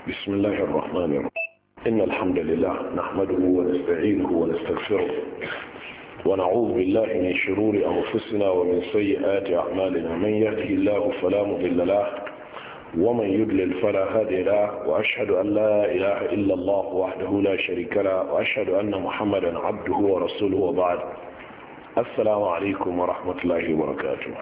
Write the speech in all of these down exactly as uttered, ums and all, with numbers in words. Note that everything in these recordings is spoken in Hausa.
بسم الله الرحمن الرحيم إن الحمد لله نحمده ونستعينه ونستغفره ونعوذ بالله من شرور أنفسنا ومن سيئات أعمالنا من يهده الله فلا مضل له ومن يضلل فلا هادي له وأشهد أن لا إله إلا الله وحده لا شريك له وأشهد أن محمدا عبده ورسوله وبعد السلام عليكم ورحمة الله وبركاته.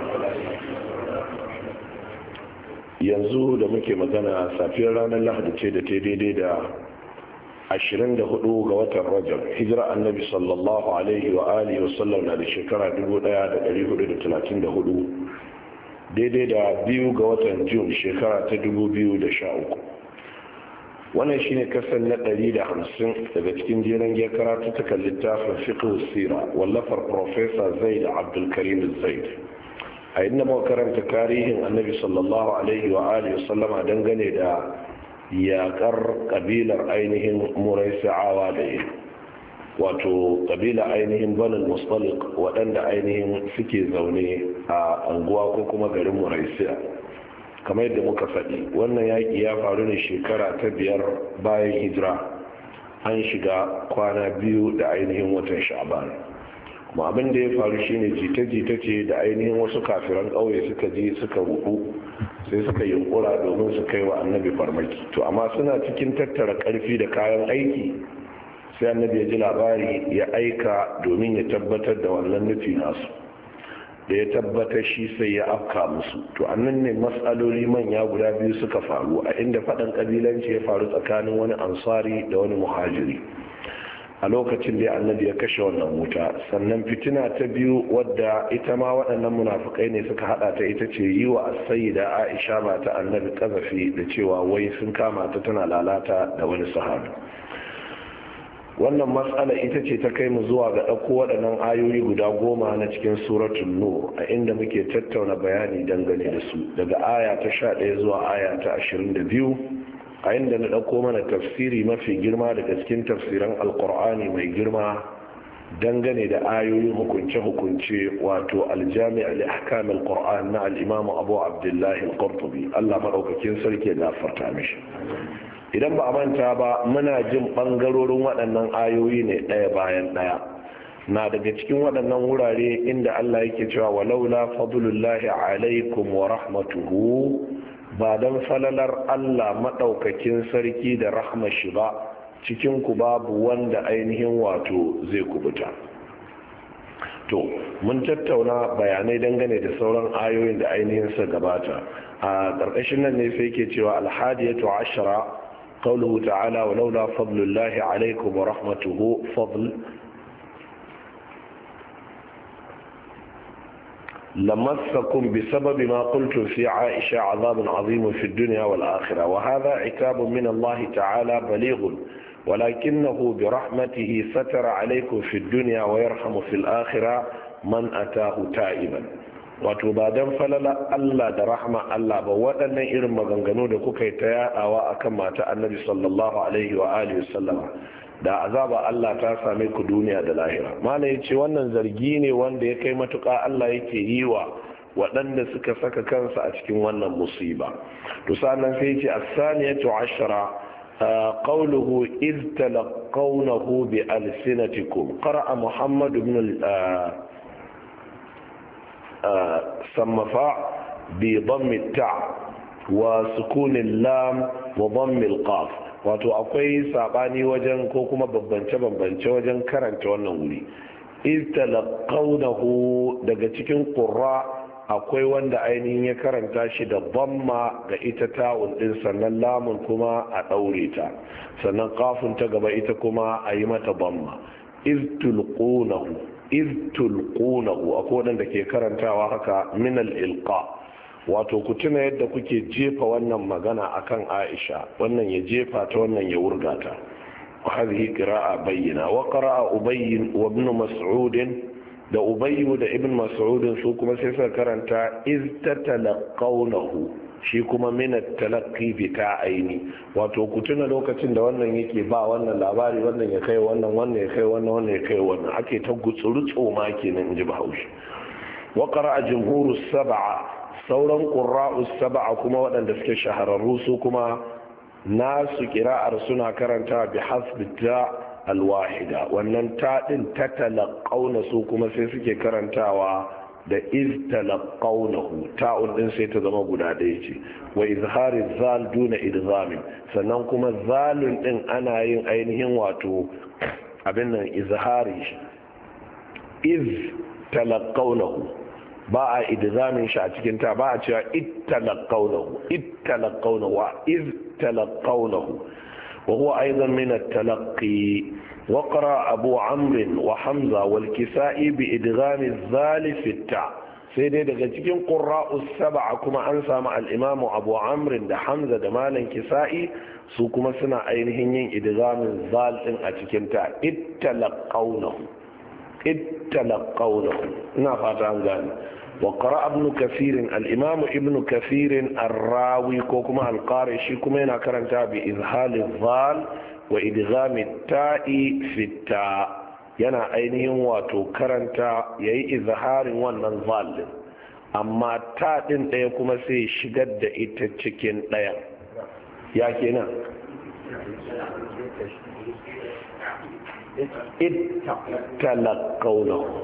yanzu da muke magana safiyar ranar lahadi ce da ta daidai da ashirin da hudu ga watan rajab hijira annabi sallallahu alaihi wa alihi wasallam na da shekara dubu daya da dari hudu da talatin da hudu daidai da biyu ga watan jun shekara ta dubu biyu da sha uku. Wannan shine kasan na ɗari da hamsin daga cikin jeren ya karatu ta littafin fiqh sira wallafar professor zaid abdulkarim zaid a inda muka karanta tarihin annabi sallallahu alaihi wa alihi sallama dangane da yakar kabilar ainihin muraisa'awa da yi wato kabila ainihin banul mustaliq waɗanda ainihin suke zaune a anguwa ko kuma garin muraisi'a kamar yadda muka faɗi wannan yaƙi ya faru ne shekara ta biyar bayan hijira an shiga kwana biyu da ainihin watan sha'ban kuma abin da ya faru shine jita-jita ce da ainihin wasu kafiran ƙauye suka je suka ruku sai suka yunkura domin su kai wa annabi farmaki to amma suna cikin tattara ƙarfi da kayan aiki sai annabi ya ji labari ya aika domin ya tabbatar da wannan nufi nasu da ya tabbatar shi sai ya afka musu to annan ne matsaloli manya guda biyu suka faru a inda faɗan ƙabilanci ya faru tsakanin wani ansari da wani muhajiri a lokacin da annabi ya kashe wannan wuta sannan fitina ta biyu wadda ita ma waɗannan munafukai ne suka hada ta ita ce yi wa sayyida Aisha ba ta annabi kazafi da cewa wai sun kama ta tana lalata da wani sahabi. Wannan matsala ita ce ta kai mu zuwa ga ɗauko waɗannan ayoyi guda goma na cikin suratul nur a inda muke tattauna bayani dangane da su daga aya ta sha ɗaya zuwa aya ta ashirin da biyu a inda na ɗauko mana tafsiri mafi girma daga cikin tafsiran alkur'ani mai girma dangane da ayoyin hukunce-hukunce wato aljami al-ahkam al-qur'an na al-imam abu abdullahi al-qurtubi Allah madaukakin sarki ya gafarta mishi. Idan ba a manta ba muna jin bangarorin waɗannan ayoyi ne ɗaya bayan ɗaya na daga cikin waɗannan wurare inda Allah yake cewa walaula fadlullahi alaikum wa rahmatuhu ba don falalar Allah maɗaukakin sarki da rahmar shi ba cikin ku babu wanda ainihin wato zai kubuta. To mun tattauna bayanai dangane da sauran ayoyin da ainihin sa gabata a ƙarƙashin nan ne sai ke cewa alhadiyatu ashara qawluhu ta'ala wa laula fadlullahi alaikum wa rahmatuhu fadl لمسكم بسبب ما قلتم في عائشة عذاب عظيم في الدنيا والآخرة وهذا عتاب من الله تعالى بليغ ولكنه برحمته ستر عليكم في الدنيا ويرحم في الآخرة من أتاه تائبا وتبادن فللا ألا درحمة ألا بوأن إرم مغنغنو دكوكي تياء وأكما النبي صلى الله عليه وآله وسلم da azaba Allah ta same ku duniya da lahira. Mana ya ce wannan zargi ne wanda ya kai matuƙa Allah yake yi wa waɗanda suka saka kansa a cikin wannan musiba. To sannan sai ce as-saniyatu ashara qawluhu iz talaqawnahu bi alsinatikum qara'a Muhammad ibn sammafa bi dhammi ta wa sukun al-lam wa dhammi al-qaf wato akwai sabani wajen ko kuma bambance-bambance wajen karanta wannan wuri istalaqawnahu daga cikin qurra akwai wanda ainihin ya karanta shi da dhamma ga ita ta'un din sannan lamun kuma a daure ta sannan qafun ta gaba ita kuma a yi mata dhamma istulqunahu istulqunahu akwai wanda ke karantawa haka min al-ilqa wato ku tuna yadda kuke jefa wannan magana akan Aisha wannan ya jefa ta wannan ya wurga ta hadhihi qira'a bayyina wa qara'a ubay wa ibn mas'ud da ubay da ibn mas'ud su kuma sai suka karanta iz tatalaqawnahu shi kuma min at-talaqqi bi ta'aini wato ku tuna lokacin da wannan yake ba wannan labari wannan ya kai wannan wannan ya kai wannan wannan ya kai wannan ake ta gutsuru tsoma kenan inji Bahaushe wa qara'a jumhurus sab'a sauran ƙura'us saba'a kuma waɗanda suke shahararru su kuma nasu qira'ar suna karanta bi hasbi ta alwahida, wannan ta din tatalaqawna su kuma sai suke karantawa da iz talaqawnahu, ta'un din sai ta zama guda ɗaya ce, wa izhari zal duna idgham, sannan kuma zalun din ana yin ainihin wato abin nan izhari shi, iz talaqawnahu ba a idghamin shi a cikin ta, ba a cewa ittalaqawnahu ittalaqawnahu wa iz talaqawnahu wa huwa aidan min at-talaqqi. وقرأ أبو عمرو وحمزة والكسائي بإدغام الذال في التاء. سيدي daga cikin qurra'us sab'a kuma an samu al-Imam Abu Amr da Hamza da Malam Kisa'i su kuma suna ainihin yin idgamin zal din a cikin ta, ittalaqawnahu ittalaqawnahu, ina fata an gane. وقرأ ابن كثير الإمام ابن كثير الراوي كوكما القارئ شي كما yana karanta bi izhal الظال وإدغام التاء في التاء, yana ainihin wato karanta yayi izharin wannan zal, amma ta din daya kuma sai shigar da ita cikin daya, ya kenan ittalaqawnahu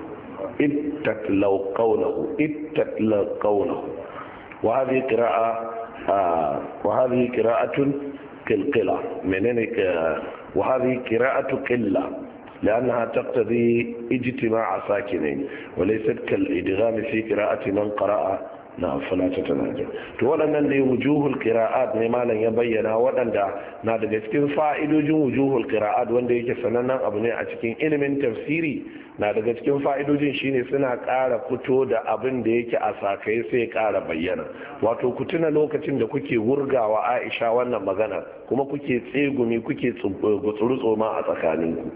ittalaqawnahu ittalaqawnahu wa hadhihi qira'a wa hadhihi qira'atun قلقلة منين وهذه قراءة قلة لأنها تقتضي اجتماع ساكنين وليست كالإدغام في قراءة من قرأ نعم فلا تتناجى. تولنا اللي وجوه القراءات نمالا يبينها ودندا نادى cikin fa'idojin wujuhul qira'at wanda yake sanannen abu ne a cikin ilimin tafsiri. Na daga cikin fa'idojin shine suna ƙara fito da abin da yake a sakai sai ƙara bayyana. Wato ku tuna lokacin da kuke wurgawa Aisha wannan magana kuma kuke tsegumi kuke gutsuru ma a tsakaninku.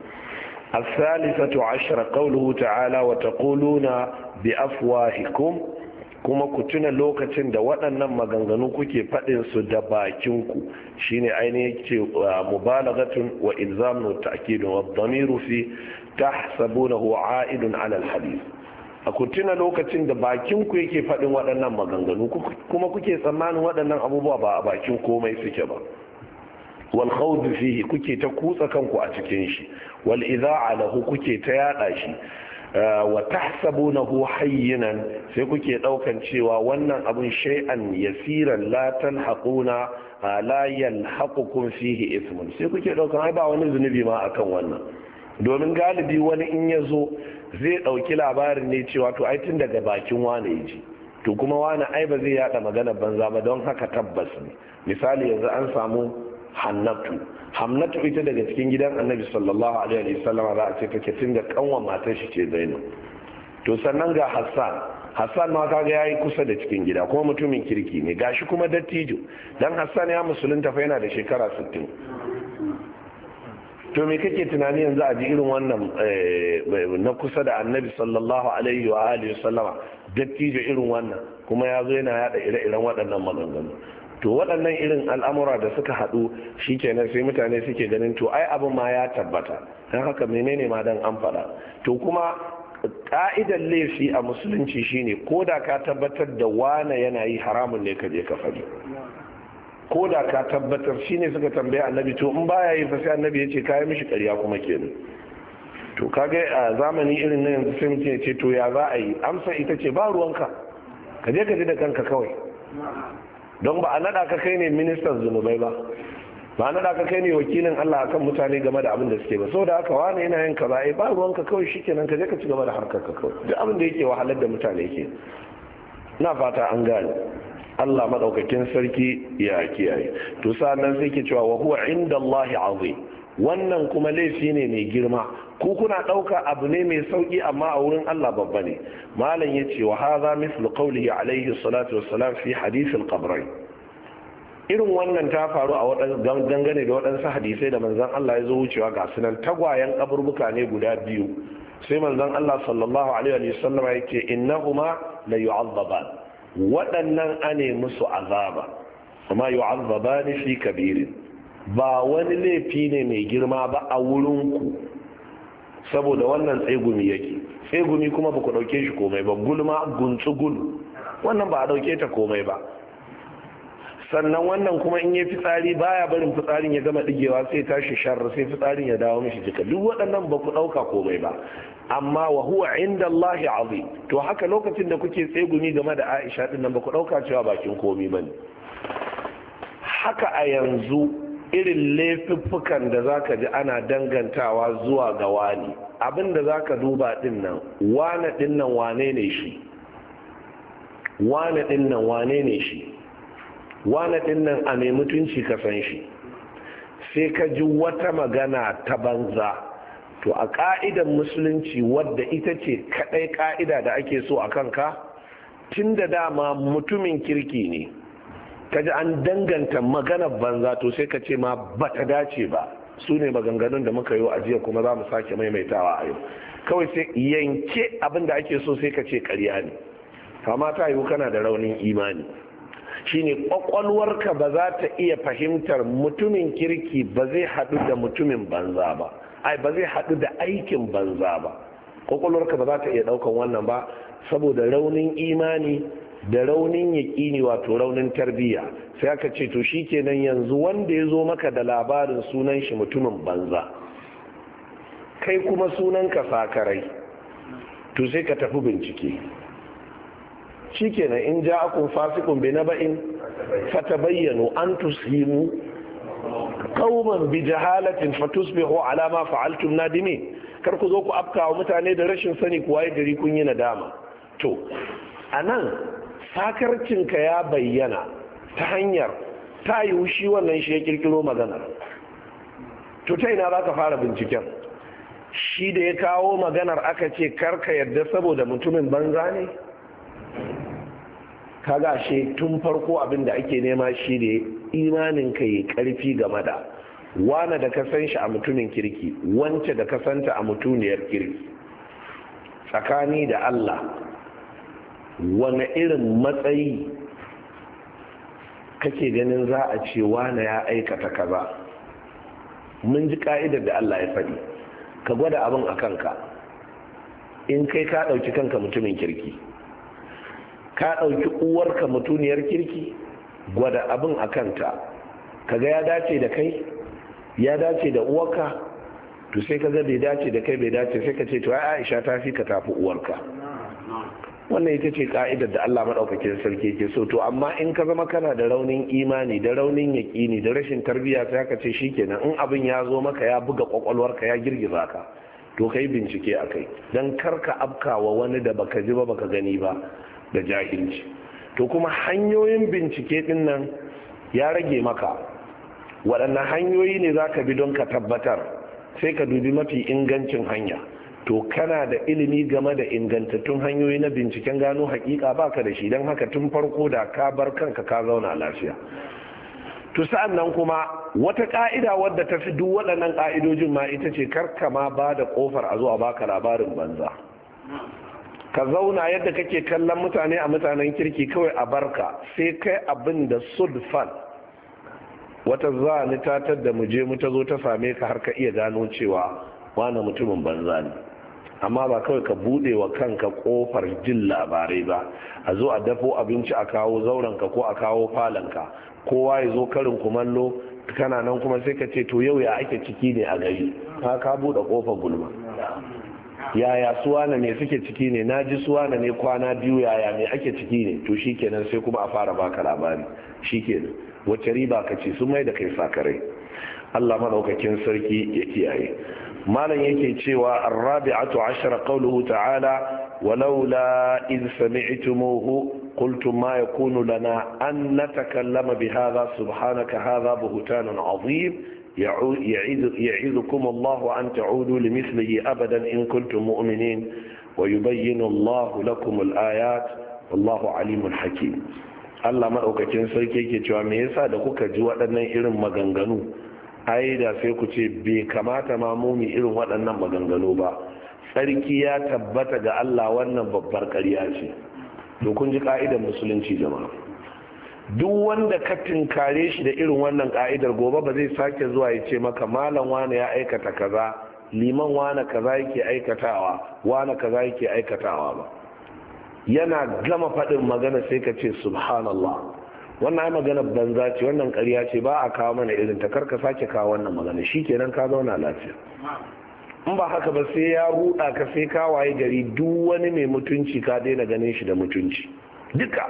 الثالثة عشر قوله تعالى وتقولون بأفواهكم, kuma ku tuna lokacin da waɗannan maganganu kuke faɗin su da bakinku, shine ainihin ce mubalaghatun wa ilzamun ta'kidun wa dhamiru fi tahsabunahu a'idun 'ala al-hadith. A ku tuna lokacin da bakinku yake faɗin waɗannan maganganu kuma kuke tsammanin waɗannan abubuwa ba a bakin komai suke ba. Wal khawd fihi, kuke ta kutsa kanku a cikin shi. Wal idha'a lahu, kuke ta yada shi. wa tahsabunahu hayyinan, sai kuke daukan cewa wannan abun shay'an yasiran la talhaquna la yalhaqukum fihi ithmun, sai kuke daukan ai ba wani zunubi ma akan wannan, domin galibi wani in yazo zai dauki labarin ne cewa to ai tun daga bakin wani yaji, to kuma wani ai ba zai yada magana banza ba, don haka tabbas ne. Misali yanzu an samu hannatu hamnatu ita daga cikin gidan annabi sallallahu alaihi wasallam za a ce take tun da kanwan matar shi ce Zainab. To sannan ga Hassan Hassan ma kaga yayi kusa da cikin gida kuma mutumin kirki ne, gashi kuma dattijo, dan Hassan ya musulunta fa yana da shekara sittin. To me kake tunani yanzu a ji irin wannan na kusa da annabi sallallahu alaihi wa alihi wasallama dattijo irin wannan kuma ya zo yana yada ire-iren waɗannan maganganu. To waɗannan irin al'amura da suka haɗu shi kenan sai mutane suke ganin to ai abin ma ya tabbata, don haka menene ma dan an faɗa. To kuma ƙa'idar laifi a musulunci shine ko da ka tabbatar da wane yana yi haramun ne ka je ka faɗi, ko da ka tabbatar. Shine suka tambaya annabi to in baya yi fa sai annabi ya ce kayi mishi ƙarya kuma kenan. To kaga a zamani irin na yanzu sai mutum ya ce to ya za a yi, amsa ita ce ba ruwanka, ka je ka ji da kanka kawai, don ba a nada ka kai ne ministan zunubai ba, ba a nada ka kai ne wakilin Allah akan mutane game da abin da suke ba. Saboda haka wani yana yin kaza ai ba ruwanka kawai, shikenan ka je ka ci gaba da harkar ka kawai, duk abin da yake wahalar da mutane yake. Na fata an gane. Allah madaukakin sarki ya kiyaye. To sannan sai ke cewa wa huwa indallahi azim, wannan kuma laifi ne mai girma, ku kuna ɗauka abu ne mai sauƙi amma a wurin Allah babba ne. Malam ya ce wa haza mislu qawlihi alaihi salatu wassalam fi hadith al-qabrain, irin wannan ta faru a waɗannan dangane da waɗansu hadisai da manzon Allah ya zo wucewa ga sunan tagwayen kaburbuka ne guda biyu, sai manzon Allah sallallahu alaihi wa sallam ya ce innahuma la yu'azzaban, waɗannan ane musu azaba, amma yu'azzabani fi kabirin, ba wani laifi ne mai girma ba a wurinku, saboda wannan tsegumi yake. Tsegumi kuma ba ku ɗauke shi komai ba, gulma guntsu gulu wannan ba a ɗauke ta komai ba. sannan wannan kuma in yi fitsari baya barin fitsarin ya gama digewa sai tashi sharra sai fitsarin ya dawo mishi jika. Duk waɗannan ba ku ɗauka komai ba, amma wa huwa inda Allahi azim. To haka lokacin da kuke tsegumi game da Aisha din nan ba ku ɗauka cewa bakin komai ba ne. Haka a yanzu irin laifuffukan da zaka ji ana dangantawa zuwa ga wani, abin da zaka duba din nan, wane din nan wane ne shi, wane din nan wane ne shi, wane din nan a mai mutunci ka san shi, sai ka ji wata magana ta banza. To a ka'idan musulunci wadda ita ce kadai ka'ida da ake so a kanka, tun da dama mutumin kirki ne, kaji an danganta maganar banza, to sai ka ce ma bata dace ba. Su ne maganganun da muka yi a jiya kuma za mu sake maimaitawa a yau. Kawai sai yanke abin da ake so sai ka ce ƙarya ne, kama ta yiwu kana da raunin imani. Shine kwakwalwarka ba za ta iya fahimtar mutumin kirki ba zai haɗu da mutumin banza ba, ai ba zai haɗu da aikin banza ba. Kwakwalwarka ba za ta iya ɗaukan wannan ba saboda raunin imani da raunin yaƙini, wato raunin tarbiyya. Sai aka ce to shi kenan yanzu wanda ya zo maka da labarin sunan shi mutumin banza, kai kuma sunan ka sakarai, to sai ka tafi bincike. Shi kenan in ja akun fasikun bai na ba'in fata bayyano an tusimu qauman bi jahalatin fatusbihu ala ma fa'altum nadimin. Kar ku zo ku afkawa mutane da rashin sani ku waye gari kun yi nadama. To anan sakarcinka ya bayyana ta hanyar ta yiwu shi wannan shi ya kirkiro maganar. To ta ina za ka fara binciken? Shi da ya kawo maganar aka ce karka yadda saboda mutumin banza ne? Kaga shi tun farko abin da ake nema shi ne imaninka yi karfi game da wane da ka san shi a mutumin kirki, wance da ka santa a mutuniyar kirki. Tsakani da Allah, wane irin matsayi kake ganin za a ce wane ya aikata kaza? Mun ji ka'idar da Allah ya faɗi, ka gwada abin a kanka. In kai ka ɗauki kanka mutumin kirki, ka ɗauki uwarka mutuniyar kirki, gwada abin a kanta, kaga ya dace da kai, ya dace da uwarka, to sai kaga bai dace da kai bai dace, sai ka ce to ai Aisha ta fi ka tafi uwarka. Wannan ita ce ka'idar da Allah maɗaukakin sarki ke so. To amma in ka zama kana da raunin imani da raunin yaƙini da rashin tarbiyya, sai ka ce shikenan in abin ya zo maka ya buga kwakwalwarka ya girgiza ka, to kai bincike a kai, don karka afkawa wani da baka ji ba baka gani ba da jahilci. To kuma hanyoyin bincike din nan ya rage maka waɗannan hanyoyi ne za ka bi don ka tabbatar, sai ka dubi mafi ingancin hanya. To kana da ilimi game da ingantattun hanyoyi na binciken gano hakika baka da shi, don haka tun farko da ka bar kanka ka zauna lafiya. To sa'an nan kuma wata ka'ida wadda ta fi duk waɗannan ka'idojin ma ita ce karka ma ba da ƙofar a zuwa baka labarin banza. Ka zauna yadda kake kallon mutane a mutanen kirki kawai a barka, sai kai abin da sudfan wata za ni tatar da muje mu ta zo ta same ka har ka iya gano cewa wani mutumin banza ne. Amma ba kawai ka bude wa kanka kofar jin labarai ba, a zo a dafo abinci a kawo zaurenka ko a kawo falanka, kowa ya zo karin kumallo, kana nan kuma sai ka ce to yau ya ake ciki ne a gari, ka ka bude kofar gulma. Yaya suwana ne suke ciki ne, na ji suwana ne kwana biyu, yaya ne ake ciki ne, to shikenan sai kuma a fara baka labari. Shikenan wacce riba ka ce sun mai da kai sakarai. Allah madaukakin sarki ya kiyaye. malam yake cewa arrabi'atu ashara qawluhu ta'ala walaula idh sami'tumuhu qultum ma yakunu lana an natakallama bihadha subhanaka hadha buhtanun 'azim يعيذكم الله أن تعودوا لمثله أبدا إن كنتم مؤمنين ويبين الله لكم الآيات والله عليم حكيم. Allah maɗaukakin sarki yake cewa me yasa da kuka ji waɗannan irin maganganu, ai da sai ku ce bai kamata ma mumi irin waɗannan maganganu ba, sarki ya tabbata ga Allah wannan babbar ƙarya ce. To kun ji ka'idar musulunci jama'a, duk wanda ka tinkare shi da irin wannan ka'idar gobe ba zai sake zuwa ya ce maka malam wane ya aikata kaza, liman wane kaza yake aikatawa, wane kaza yake aikatawa ba. Yana gama faɗin magana sai ka ce subhanallah, wannan ai magana banza ce, wannan ƙarya ce, ba a kawo mana irin ta, karka sake kawo wannan magana, shikenan ka zauna lafiya. In ba haka ba sai ya ruɗa ka, sai ka waye gari duk wani mai mutunci ka daina ganin shi da mutunci duka.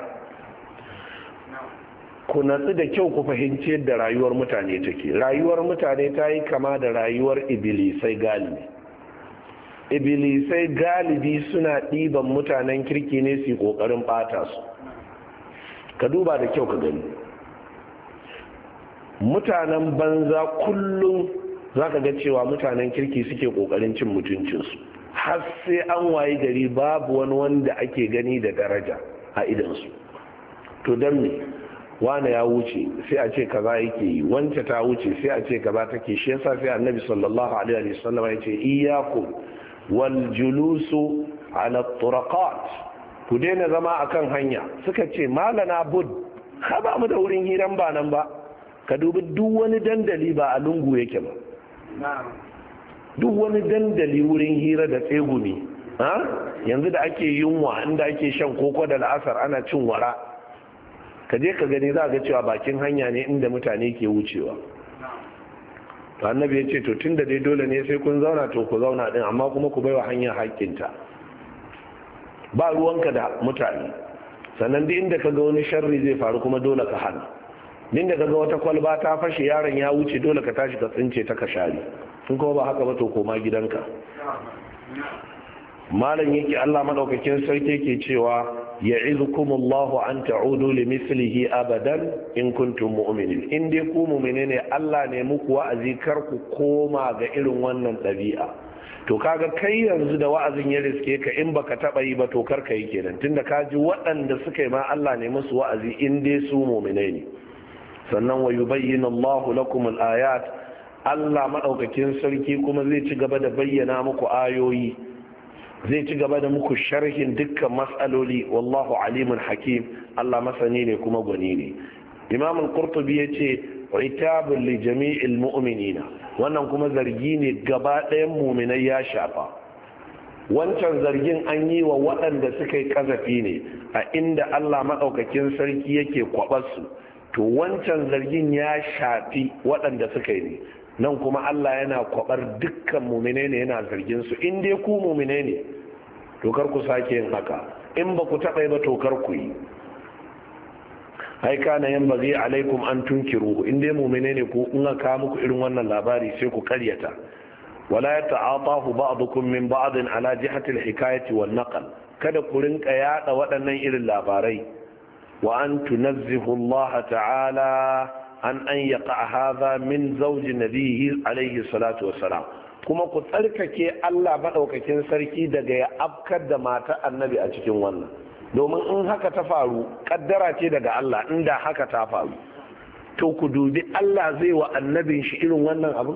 Ku natsu da kyau ku fahimci yadda rayuwar mutane take. Rayuwar mutane ta yi kama da rayuwar ibilisai galibi. Ibilisai galibi suna ɗiban mutanen kirki ne su yi ƙoƙarin ɓata su. Ka duba da kyau ka gani, mutanen banza kullum za ka ga cewa mutanen kirki suke ƙoƙarin cin mutuncinsu, har sai an wayi gari babu wani wanda ake gani da daraja a idansu. To don me wane ya wuce sai a ce kaza yake yi, wance ta wuce sai a ce kaza take. Shi yasa sai annabi sallallahu alaihi wasallam ya ce iyyakum wal julusu ala turaqat, ku daina zama akan hanya. Suka ce malana bud, ha ba mu da wurin hiran ba nan ba. Ka dubi duk wani dandali ba a lungu yake ba, duk wani dandali wurin hira da tsegumi ha yanzu da ake yunwa, inda ake shan koko da la'asar ana cin wara, ka je ka gani za ga cewa bakin hanya ne inda mutane ke wucewa. To annabi ya ce to tunda dai dole ne sai kun zauna, to ku zauna din, amma kuma ku baiwa hanya haƙƙinta. Ba ruwanka da mutane. Sannan duk inda ka ga wani sharri zai faru kuma dole ka hana. Din da ka ga wata kwalba ta fashe, yaron ya wuce, dole ka tashi ka tsince ta ka share. In kuma ba haka ba to koma gidanka. Malam yake Allah madaukakin sarki ke cewa ya'izukumullahu an ta'udu limithlihi abadan in kuntum mu'minin. In dai ku mu'mine ne, Allah ne muku wa'azi kar ku koma ga irin wannan ɗabi'a. To kaga kai yanzu da wa'azin ya riske ka, in baka taba yi ba to kar ka yi kenan, tunda ka ji waɗanda suka yi ma Allah ne musu wa'azi in dai su mu'mine ne. Sannan wa yubayyinu Allahu lakum al-ayat, Allah madaukakin sarki kuma zai ci gaba da bayyana muku ayoyi, zai ci gaba da muku sharhin dukkan matsaloli. Wallahu alimun hakim, Allah masani ne kuma gwani ne. Imam al-Qurtubi yace itabun li jami'il mu'minina, wannan kuma zargi ne gaba ɗayan mu'minai ya shafa. Wancan zargin an yi wa waɗanda suka yi kazafi ne a inda Allah madaukakin sarki yake kwabar su, to wancan zargin ya shafi waɗanda suka yi ne. Nan kuma Allah yana kwabar dukkan mu'minai ne, yana zargin su. In dai ku mu'minai ne to kar ku sake yin haka, in ba ku taɓa ba to kar ku yi. ai kana yanbaghi alaikum an tunkiruhu, in dai mu'mine ne ku, in aka muku irin wannan labari sai ku karyata. wala yata'atahu ba'dukum min ba'din ala jihati al-hikayati wan naql, kada ku rinka yada waɗannan irin labarai. wa an tunazzihu Allah ta'ala an an yaqa hadha min zawji nabiyhi alayhi salatu wassalam, kuma ku tsarkake Allah madaukakin sarki daga ya afkar da mata annabi a cikin wannan, domin in haka ta faru kaddara ce daga Allah. Inda haka ta faru to ku dubi Allah zai wa annabin shi irin wannan abu?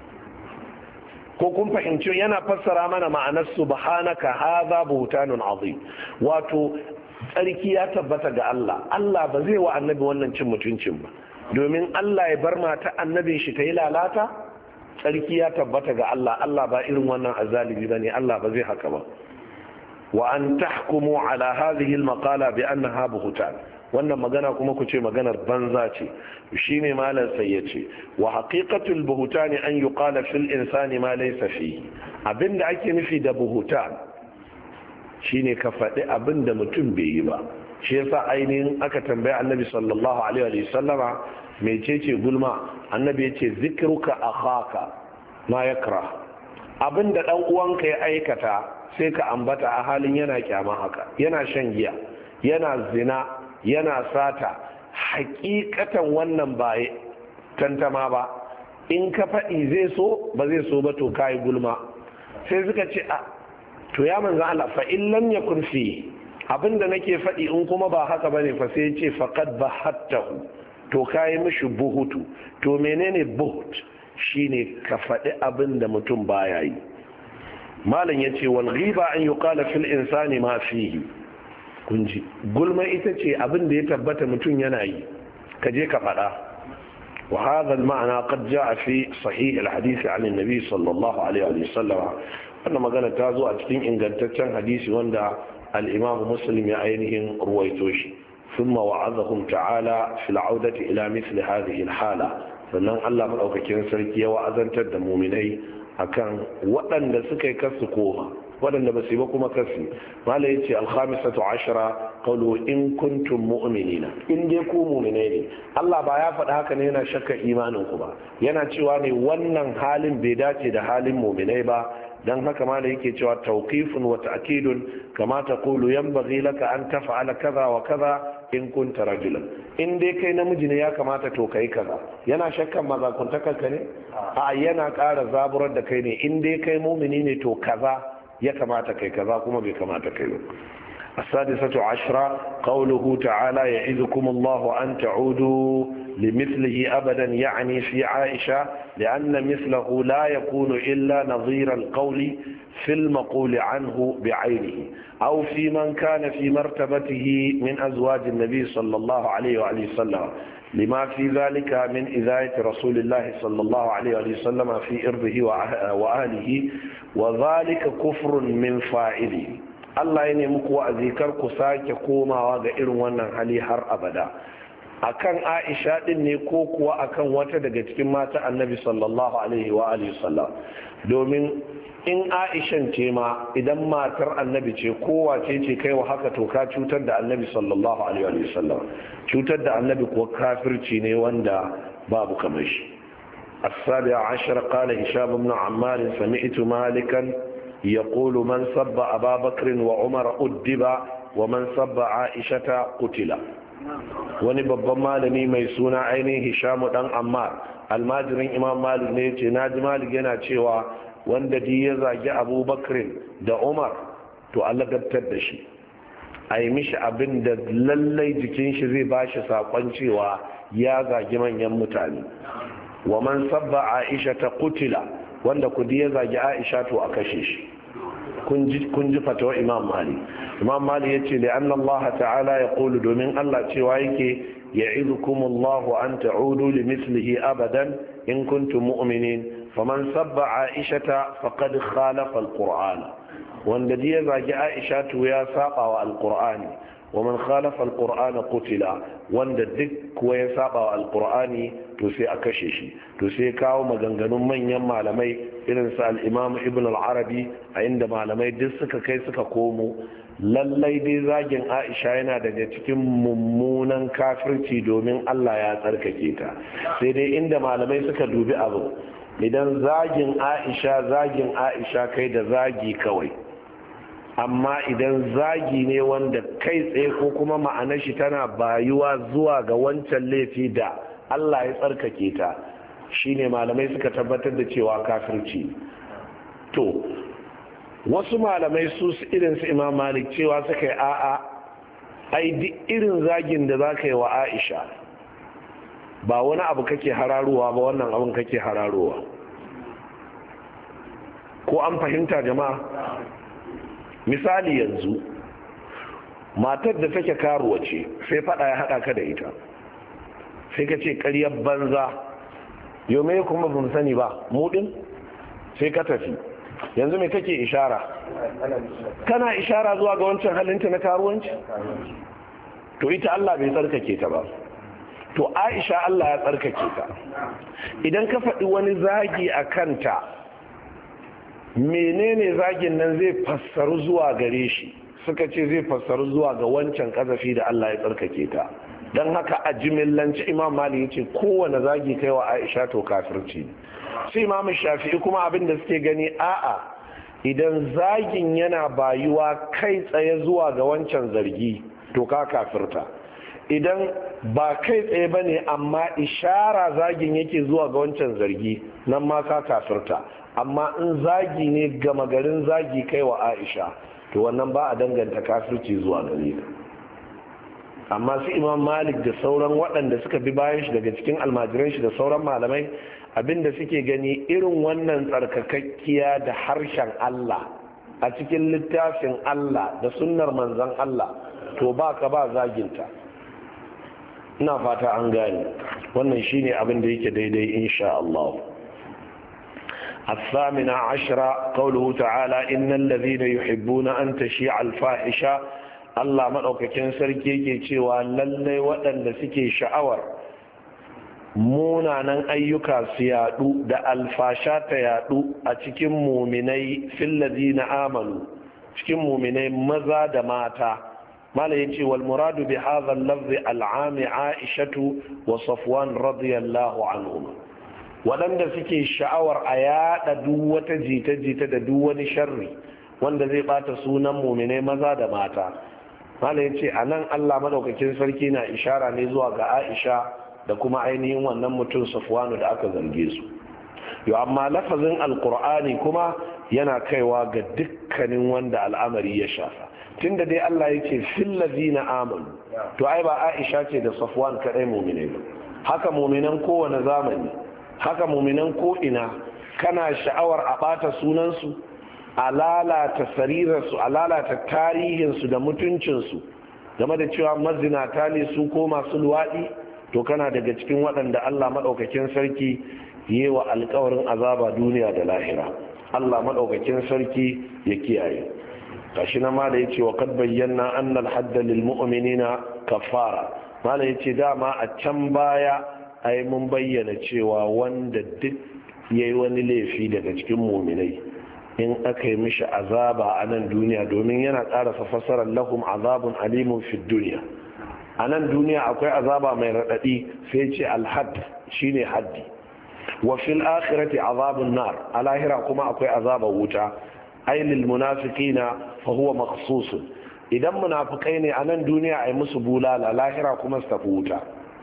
Ko kun fahimci yana fassara mana ma'anar subhanaka hadha buhtanun azim, wato tsarki ya tabbata ga Allah. Allah ba zai wa annabi wannan cin mutuncin ba, domin Allah ya bar mata annabin shi ta yi lalata. Tsarki ya tabbata ga Allah, Allah ba irin wannan azalibi bane, Allah ba zai haka ba. wa an tahkumu ala hadhihi al-maqala bi annaha buhtan, wannan magana kuma ku ce maganar banza ce. shine malam sai yace wa haqiqatul buhtan an yuqala fil insani ma laysa fihi, abinda ake nufi da buhtan shine ka faɗi abinda mutum bai yi ba. shi yasa ainihin aka tambaye annabi sallallahu alaihi wa sallama mecece gulma, annabi yace zikruka akhaka ma yakra, abinda dan uwanka ya aikata sai ka ambata a halin yana kyama haka, yana shan giya, yana zina, yana sata, hakikatan wannan ba tantama ba. In ka faɗi zai so ba zai so ba to kayi gulma. Sai suka ce a to ya manzo Allah fa in lam yakun fi, abinda nake faɗi in kuma ba haka bane fa sai ya ce faqad bahattahu, to kayi mishi buhutu. To menene buhut? Shine ka faɗi abinda mutum baya yi. malam ya ce wal ghiba an yuqala fil insani ma fihi, kunji gulma ita ce abin da ya tabbata mutum yana yi ka je ka faɗa. wa hadha al ma'na qad jaa fi sahih al hadith an an-nabi sallallahu alaihi wa sallam, wannan magana ta zo a cikin ingantaccen hadisi wanda al-imam muslim ya ainihin ruwaito shi. thumma wa'azahum ta'ala fil 'audati ila mithli hadhihi al-hala sannan Allah madaukakin sarki ya wa'azantar da mu'minai akan waɗanda suka yi kasu koma waɗanda ba su yi ba kuma kasu mala yace al-khamisatu ashara qawlu in kuntum mu'minina in dai ku mu'minai ne Allah ba ya faɗa haka ne yana shakka imanin ku ba yana cewa ne wannan halin bai dace da halin mu'minai ba dan haka ma da yake cewa tawqifun wa ta'kidun kama taqulu yanbaghi laka an taf'ala kaza wa kaza in kunta rajulan in dai kai namiji ne ya kamata to kai kaza yana shakkan mazakuntakarka ne a yana ƙara zaburar da kai ne in dai kai mumini ne to kaza ya kamata kai kaza kuma bai kamata kai ba السادسة عشرة قوله تعالى يعظكم الله أن تعودوا لمثله أبدا يعني في عائشة لأن مثله لا يكون إلا نظير القول في المقول عنه بعينه أو في من كان في مرتبته من أزواج النبي صلى الله عليه وآله وسلم لما في ذلك من إذاية رسول الله صلى الله عليه وآله وسلم في إرضه وأهله وذلك كفر من فاعله Allah ya nemi ku wa'azi kar ku sake komawa ga irin wannan hali har abada akan Aisha din ne ko kuwa akan wata daga cikin mata Annabi sallallahu alaihi wa alihi sallam domin in Aishan ce ma idan matar Annabi ce kowace ce kai wa haka to ka cutar da Annabi sallallahu alaihi wa sallam cutar da Annabi kuwa kafirci ne wanda babu kamar shi السابع عشر قال هشام بن عمار سمعت مالكا يقول من صب أبا بكر وعمر أدب ومن صب عائشة قتل wani babban malami mai suna ainihin Hishamu dan Ammar almajirin Imam Malik ne yace naji Malik yana cewa wanda di ya zagi Abu Bakr da Umar to Allah gabtar da shi ai mishi abin da lallai jikin shi zai bashi sakon cewa ya zagi manyan mutane wa man sabba Aisha ta qutila wanda kudi ya zagi Aisha to a kashe shi kun ji fatawa Imam Malik Imam Malik yace da anna Allah ta'ala ya qulu domin Allah cewa yake ya'idukumullahu an ta'udu limithlihi abadan in kuntum mu'minin faman sabba Aisha faqad khalafa al-Qur'an wanda ya zagi Aisha to ya saba wa al-Qur'ani ومن خالف القرآن قتل wanda duk kuwa ya saba wa alqur'ani to sai a kashe shi to sai kawo maganganun manyan malamai irin su al-imam ibn al-arabi a inda malamai duk suka kai suka komo lallai dai zagin Aisha yana daga cikin mummunan kafirci domin Allah ya tsarkake ta sai dai inda malamai suka dubi abu idan zagin Aisha zagin Aisha kai da zagi kawai amma idan zagi ne wanda kai tsaye ko kuma ma'anar shi tana bayuwa zuwa ga wancan laifi da Allah ya tsarkake ta shine malamai suka tabbatar da cewa kafirci to wasu malamai su irin su Imam Malik cewa suka yi a'a ai duk irin zagin da za ka yi wa Aisha ba wani abu kake hararowa ba wannan abin kake hararowa ko an fahimta jama'a misali yanzu matar da take karuwa ce sai fada ya hada ka da ita sai ka ce ƙaryar banza yau me kuma ba mu sani ba mudin sai ka tafi yanzu me kake ishara kana ishara zuwa ga wancan halinta na karuwanci to ita Allah bai tsarkake ta ba to Aisha Allah ya tsarkake ta idan ka faɗi wani zagi a kanta menene zagin nan zai fassaru zuwa gare shi suka ce zai fassaru zuwa ga wancan kazafi da Allah ya tsarkake ta don haka a jimillanci Imam Malik ya ce kowane zagi kai wa Aisha to kafirci sai Imam Shafi'i kuma abin da suke gani a'a idan zagin yana bayuwa kai tsaye zuwa ga wancan zargi to ka kafirta idan ba kai tsaye bane amma ishara zagin yake zuwa ga wancan zargi nan ma ka kafirta amma in zagi ne gama garin zagi kai wa Aisha to wannan ba a danganta kafirci zuwa gare ta amma su Imam Malik da sauran waɗanda suka bi bayan shi daga cikin almajiran shi da sauran malamai abinda suke gani irin wannan tsarkakakkiya da harshen Allah a cikin littafin Allah da sunnar manzon Allah to ba ka ba zaginta ina fata an gane wannan shine abin da yake daidai insha Allah الثامنة عشرة قوله تعالى إن الذين يحبون أن تشيع الفاحشة Allah maɗaukakin sarki yake cewa lallai waɗanda suke sha'awar munanan ayyuka su yaɗu da alfasha ta yaɗu a cikin muminai fillazina amanu cikin muminai maza da mata mala yace wal muradu bi hadha al-lafz al-aam Aishatu wa Safwan radiyallahu anhum waɗanda suke sha'awar a yaɗa duk wata jita-jita da duk wani sharri wanda zai bata sunan muminai maza da mata mala yace anan Allah madaukakin sarki na ishara ne zuwa ga Aisha da kuma ainihin wannan mutum Safwanu da aka zarge su yo amma lafazin alqur'ani kuma yana kaiwa ga dukkanin wanda al'amari ya shafa tunda dai Allah yake fil ladina amanu to ai ba Aisha ce da Safwan kadai mu'mine ba haka mu'minan kowane zamani haka mu'minan ko ina kana sha'awar a bata sunan su a lalata sarirarsu a lalata tarihinsu da mutuncinsu game da cewa mazinata ne su ko masu luwaɗi to kana daga cikin waɗanda Allah maɗaukakin sarki yi wa alkawarin azaba duniya da lahira Allah maɗaukakin sarki ya kiyaye kashi na mala ya ce wa kad bayyana annal hadda lil mu'minina kafara mala ya ce dama a can baya ai mun bayyana cewa wanda duk yayi wani laifi daga cikin mu'minai in aka yi mishi azaba a nan duniya domin yana ƙarasa fasarar lahum azabun alimun fi duniya a nan duniya akwai azaba mai raɗaɗi sai ce alhad shine haddi wa fil akhirati azabun nar a lahira kuma akwai azaba wuta ai lil munafiqina fa huwa makhsus idan munafikai ne a nan duniya ai musu bulala lahira kuma su tafi wuta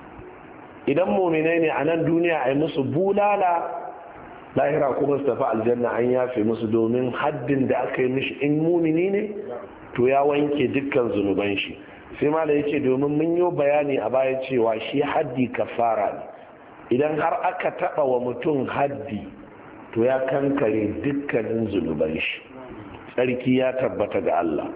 idan mu'minai ne a nan duniya ai musu bulala lahira kuma su tafi aljanna an yafe musu domin haddin da aka yi mishi in mumini ne to ya wanke dukkan zunuban shi sai ma da yace domin mun yi bayani a baya cewa shi haddi kafara ne idan har aka taba wa mutum haddi to ya kankare dukkanin zunuban shi tsarki ya tabbata ga Allah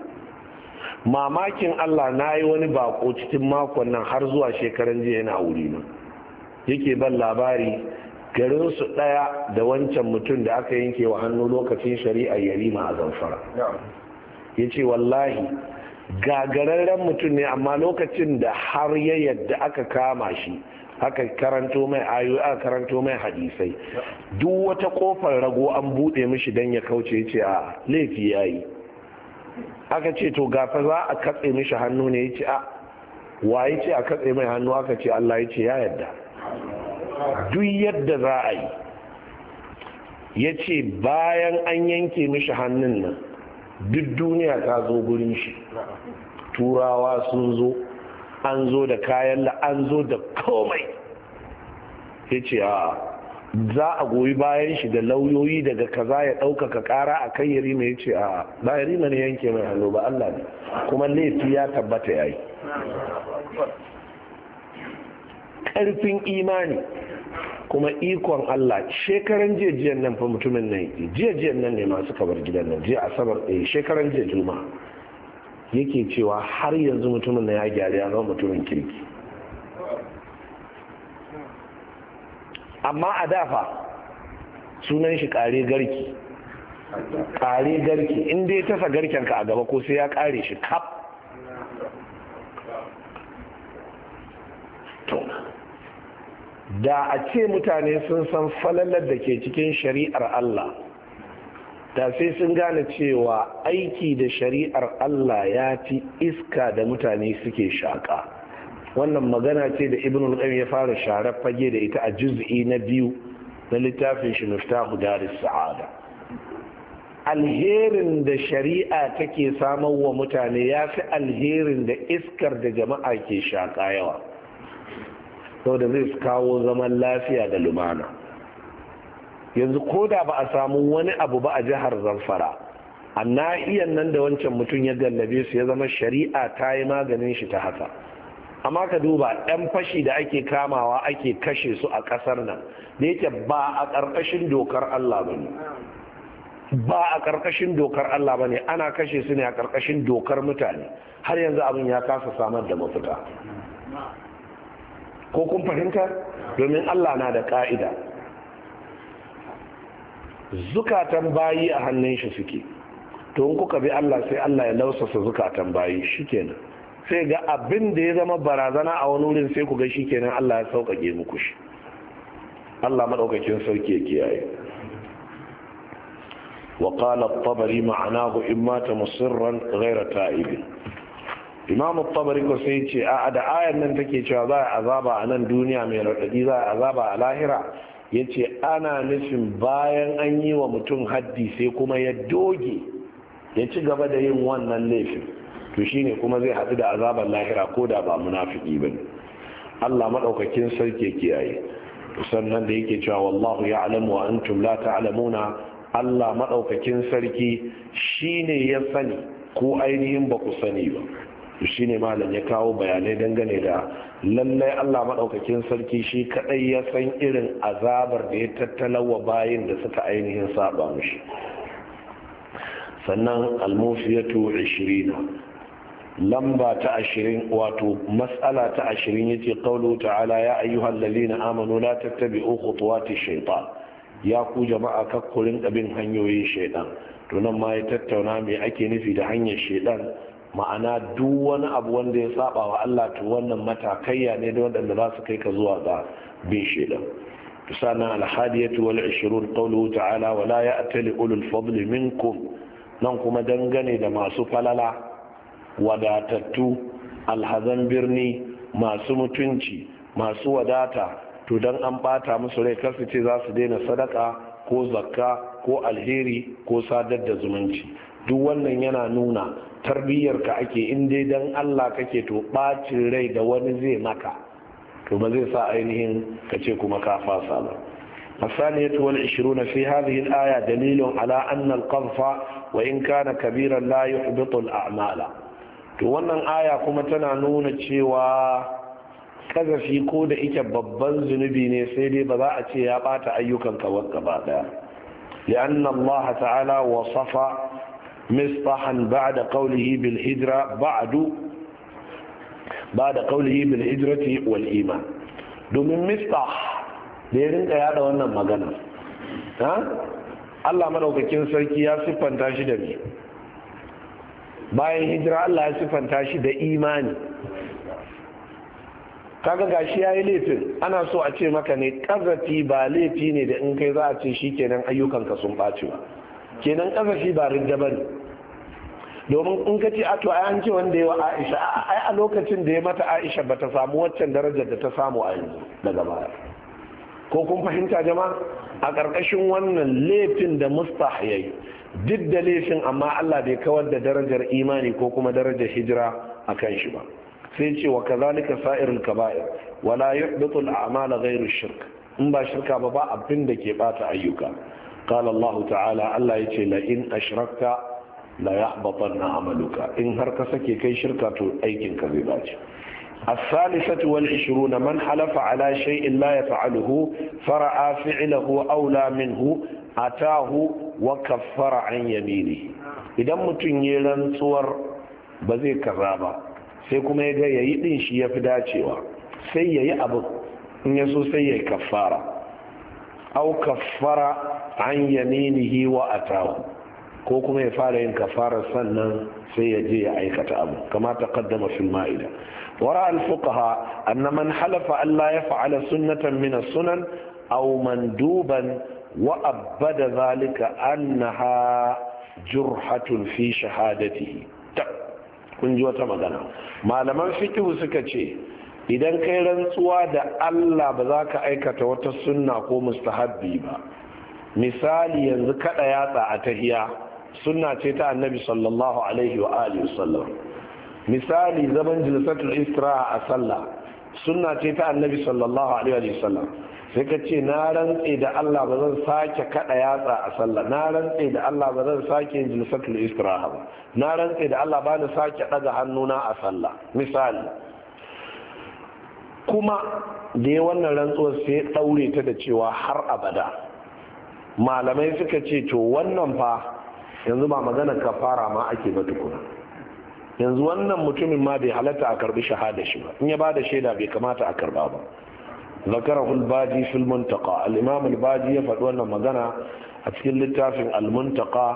mamakin Allah na yi wani bako cikin makon nan har zuwa shekaran jiya yana wuri nan yake ban labari garinsu ɗaya da wancan mutum da aka yanke wa hannu lokacin shari'ar yarima a zamfara ya ce wallahi gagararren mutum ne amma lokacin da har ya yadda aka kama shi aka karanto mai ayoyi aka karanto mai hadisai duk wata kofar rago an buɗe mishi don ya kauce ya ce a laifi ya yi aka ce to gafa za a katse mishi hannu ne ya ce a waye ce a katse mai hannu aka ce Allah ya ce ya yadda duk yadda za a yi ya ce bayan an yanke mishi hannun nan duk duniya ta zo gurin shi turawa sun zo an zo da kayan la an zo da komai ya ce a za a goyi bayan shi da lauyoyi daga kaza ya ɗaukaka ƙara a kan yarima ya ce a ba yarima ne yanke mai hannu ba Allah ne kuma laifi ya tabbata ya yi ƙarfin imani kuma ikon Allah shekaran jiyan nan fa mutumin nan jiyan nan ne masu kabar gidan nan jiya asabar ɗaya shekaran jiya juma yake cewa har yanzu mutumin nan ya gyara ya zama mutumin kirki amma a dafa sunan shi kare garki kare garki inda ya tasa garkenka a gaba ko sai ya kare shi kaf da a ce mutane sun san falalar da ke cikin shari'ar Allah da sai sun gane cewa aiki da shari'ar Allah ya fi iska da mutane suke shaƙa wannan magana ce da ibn al-qayyim ya fara share fage da ita a juz'i na biyu na littafin shi miftahu daris sa'ada alherin da shari'a take samar wa mutane ya fi alherin da iskar da jama'a ke shaƙa yawa da zai kawo zaman lafiya da lumana yanzu ko da ba a samu wani abu ba a jihar Zamfara a nahiyan nan da wancan mutum ya gallabe su ya zama shari'a ta yi maganin shi ta haka amma ka duba ɗan fashi da ake kamawa ake kashe su a ƙasar nan da yake ba a ƙarƙashin dokar Allah ba ne ba a ƙarƙashin dokar Allah ba ne ana kashe su ne a ƙarƙashin dokar mutane har yanzu abin ya kasa samar da mafita ko kun fahimta domin Allah na da ka'ida zukatan bayi a hannun shi suke to in kuka bi Allah sai Allah ya lausasa zukatan bayi shikenan sai ga abin da ya zama barazana a wani wurin sai ku ga shikenan Allah ya sauƙaƙe muku shi. Allah madaukakin sarki ya kiyaye. wa qala at-tabari ma'anahu imma musirran ghayra ta'ib. Imam at-tabari ko sai ce a da ayan nan take cewa za a azaba a nan duniya mai radadi, za a azaba a lahira, yace ana nufin bayan an yi wa mutum haddi sai kuma ya doge ya ci gaba da yin wannan laifin, to shine kuma zai haɗu da azabar lahira ko da ba munafiki bane. Allah madaukakin sarki ya kiyaye. Sannan da yake cewa wallahu ya'lamu wa antum la ta'lamuna, Allah madaukakin sarki shine ya sani ko ainihin ba ku sani ba. Shine malam ya kawo bayanai dangane da lallai Allah madaukakin sarki shi kadai ya san irin azabar da ya tattalawa bayin da suka ainihin saba mishi. Sannan al-mufiyatu ishirin, lamba ta ashirin, wato mas'ala ta ashirin yace qawlu ta'ala ya ayyuhal ladina amanu la tattabi'u khutuwati shaytan, ya ku jama'a kakkurin abin hanyoyin shaytan. To nan ma ya tattauna me ake nufi da hanyar shaytan, ma'ana duk wani abu wanda ya saba wa Allah to wannan matakaiya ne da wanda za su kai ka zuwa ga bin shaytan. Sannan al-hadiyatu wal ishrun qawlu ta'ala wa la ya'tali ulul fadli minkum, nan kuma dangane da masu falala wadatattu alhazan birni masu mutunci masu wadata, to dan an bata musu rai kar su ce za su daina sadaka ko zakka ko alheri ko sadar da zumunci. Duk wannan yana nuna tarbiyyar ka ake, in dai dan Allah kake to bacin rai da wani zai maka to ba zai sa ainihin ka ce kuma ka fasa ba. الثانية والعشرون في هذه الآية دليل على أن القذف وإن كان كبيرا لا يحبط الأعمال. to wannan aya kuma tana nuna cewa kazafi ko da ike babban zunubi ne sai dai ba za a ce ya bata ayyukan ka gaba daya. لأن الله تعالى وصف مصطحا بعد قوله بالهجرة بعد بعد قوله بالهجرة والإيمان. domin mistah da ya rinka yada wannan magana, Allah madaukakin sarki ya siffanta shi da me? Bayan hijira Allah ya siffanta shi da imani. Kaga gashi yayi laifin, ana so a ce maka ne kazafi ba laifi ne da in kai za a ce shikenan ayyukanka sun ɓaci ba. Kenan kazafi ba ridda bane. Domin in ka ce a to an ce wanda yawa Aisha, ai a lokacin da ya mata Aisha bata samu waccan darajar da ta samu a yanzu daga baya. Ko kun fahimta jama'a? A ƙarƙashin wannan laifin da mustah yayi, duk da laifin amma Allah bai kawar da darajar imani ko kuma darajar hijira a kan shi ba. Sai ce wa kazalika sa'irul kaba'ir wala yuhbitu al-a'mala ghayru shirk, in ba shirka ba ba abin da ke bata ayyuka. Qala Allah ta'ala, Allah yace la in ashrakta la yahbatanna amaluka, in har ka sake kai shirka to aikin ka zai bace. الثالثة والعشرون من حلف على شيء لا يفعله فرأى فعله أولى منه أتاه وكفر عن يمينه. idan mutum ya rantsuwar ba zai karra ba sai kuma ya ga yayi din shi yafi dacewa sai yayi abu, in ya so sai yayi kaffara aw kaffara an yaminihi wa atahu, ko kuma ya fara yin kafara sannan sai ya je ya aikata abu kama taqaddama fil ma'ida. ورأى الفقهاء أن من حلف أن لا يفعل سنة من السنن أو مندوبا وأبد ذلك أنها جرحة في شهادته. kun ji wata magana, malaman fiqh suka ce idan kai rantsuwa da Allah ba za ka aikata wata sunna ko mustahabbi ba, misali yanzu kada yatsa a tahiya sunna ce ta annabi sallallahu alaihi wa alihi wasallam, misali zaman jilsatul istiraha a sallah sunna ce ta annabi sallallahu alaihi wa sallam, sai ka ce na rantse da Allah ba zan sake kada yatsa a sallah, na rantse da Allah ba zan sake jilsatul istiraha ba, na rantse da Allah ba ni sake daga hannuna a sallah misali. Kuma da ya wannan rantsuwar sai ya daure ta da cewa har abada. Malamai suka ce to wannan fa yanzu ba magana kafara ma ake ba tukuna, yanzu wannan mutumin ma bai halatta a karbi shahada shi ba, in ya bada shaida bai kamata a karba ba. ذكره الباجي في المنتقى, الإمام الباجي ya faɗi wannan magana a cikin littafin al-muntaka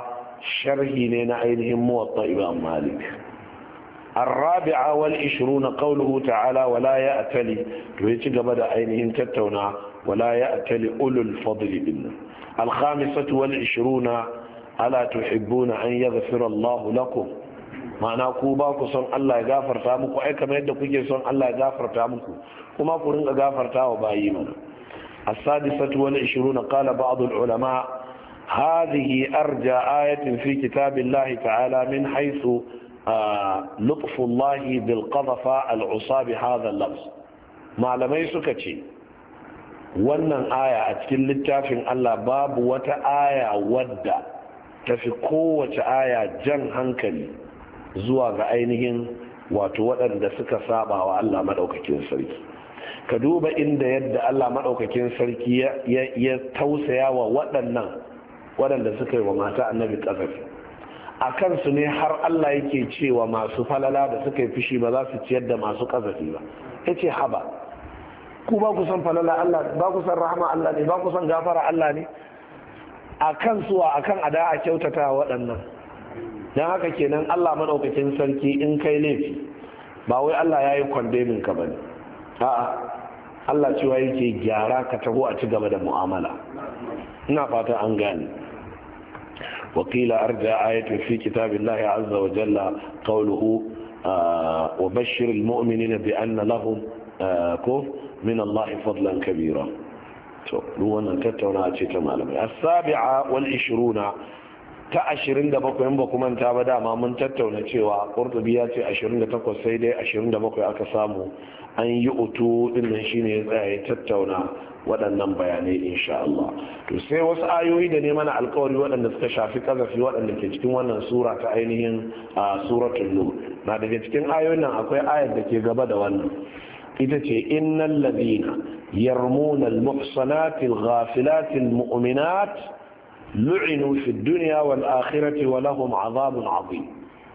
sharhi ne na ainihin muwatta imam malik. الرابعة والعشرون قوله تعالى ولا يأتلي ويجي قبل أينهم تتونا ولا يأتلي أولو الفضل بنا. الخامسة والعشرون ألا تحبون أن يغفر الله لكم ma'ana ku ba ku son Allah ya gafarta muku ai kamar yadda kuke son Allah ya gafarta muku kuma ku rinka gafarta wa bayi mana. السادسة والعشرون قال بعض العلماء هذه أرجى آية في كتاب الله تعالى من حيث لطف الله بالقذف العصاب هذا اللفظ. malamai suka ce wannan aya a cikin littafin Allah babu wata aya wadda tafi kowace aya jan hankali zuwa ga ainihin wato waɗanda suka saba wa Allah maɗaukakin sarki. ka duba inda yadda Allah maɗaukakin sarki ya tausaya wa waɗannan waɗanda suka yi wa mata annabi ƙazafi a kansu ne har Allah yake cewa masu falala da suka yi fushi ba za su ciyar da masu ƙazafi ba. ya ce haba ku ba ku san falala Allah ba ku san rahama Allah ne ba ku san gafara Allah ne a kan suwa a kan ada a kyautata waɗannan. don haka kenan Allah maɗaukakin sarki in kai laifi ba wai Allah ya yi kwandemin ka ba ne, a'a Allah cewa yake gyara ka taho a ci gaba da mu'amala. ina fata an gane. وقيل أرجى آية في كتاب الله عز وجل قوله آه وبشر المؤمنين بأن لهم آه كف من الله فضلا كبيرا. السابعة والعشرون تأشرين دبقوا ينبقوا من تابدا ما من تتونا cewa قرطبياتي ashirin da takwas sai dai ashirin da bakwai aka samu an yi utu din shine ya tsaya ya tattauna waɗannan bayanai insha Allah. to sai wasu ayoyi da ne mana alkawari waɗanda suka shafi kazafi waɗanda ke cikin wannan sura ta ainihin suratul nur. na daga cikin ayoyin nan akwai ayar da ke gaba da wannan ita ce innal ladina yarmuna al-muhsanati al-ghafilati al-mu'minat lu'inu fi dunya wal akhirati wa lahum 'adhabun 'azim.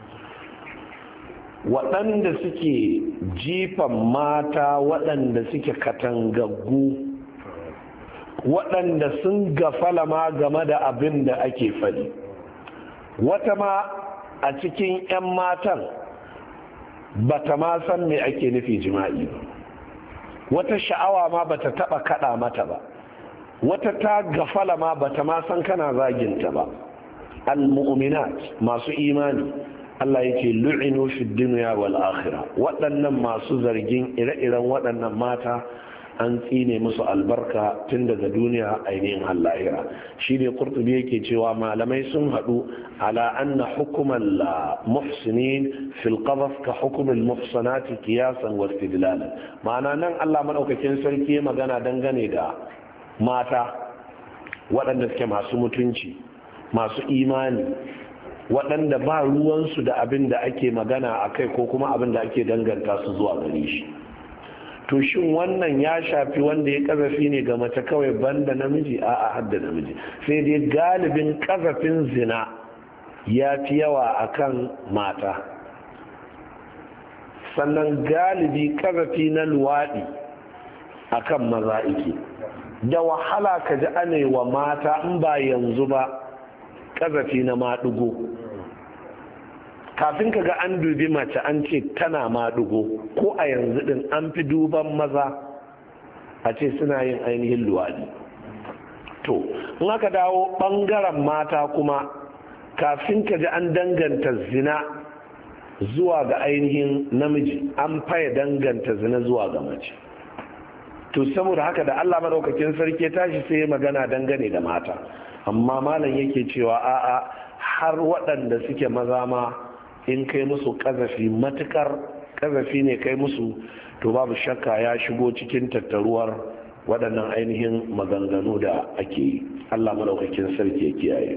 waɗanda suke jifan mata waɗanda suke katangaggu waɗanda sun gafala ma game da abin da ake faɗi. wata ma a cikin 'yan matan bata ma san me ake nufi jima'i ba, wata sha'awa ma bata taɓa kaɗa mata ba, wata ta gafala ma bata ma san kana zaginta ba. al-mu'minat masu imani Allah yake lu'inu fi dunya wal akhirah. waɗannan masu zargin ire-iren waɗannan mata an tsine musu albarka tun daga duniya ainihin lahira. shi ne Qurtubi yake cewa malamai sun haɗu ala anna hukumal muhsinin fil qadhf ka hukumul muhsanati qiyasan wa istidlalan. ma'ana nan Allah madaukakin sarki ya magana dangane da mata waɗanda suke masu mutunci masu imani waɗanda ba ruwansu da abin da ake magana a kai ko kuma abin da ake danganta su zuwa gare shi. to shin wannan ya shafi wanda ya kazafi ne ga mace kawai banda namiji? a'a hadda namiji, sai dai galibin kazafin zina ya fi yawa akan mata, sannan galibi kazafi na luwaɗi akan maza ike. da wahala ka ji ane wa mata in ba yanzu ba kazafi na maɗugo. kafin ka ga an dubi mace an ce tana maɗugo, ko a yanzu ɗin an fi duban maza a ce suna yin ainihin luwaɗi. to in aka dawo ɓangaren mata kuma kafin ka ji an danganta zina zuwa ga ainihin namiji an faye danganta zina zuwa ga mace. to saboda haka da Allah maɗaukakin sarki tashi sai magana dangane da mata, amma malam yake cewa a'a har waɗanda suke maza ma in kai musu kazafi, matukar kazafi ne kai musu, to babu shakka ya shigo cikin tattaruwar waɗannan ainihin maganganu da ake yi. Allah maɗaukakin sarki ya kiyaye.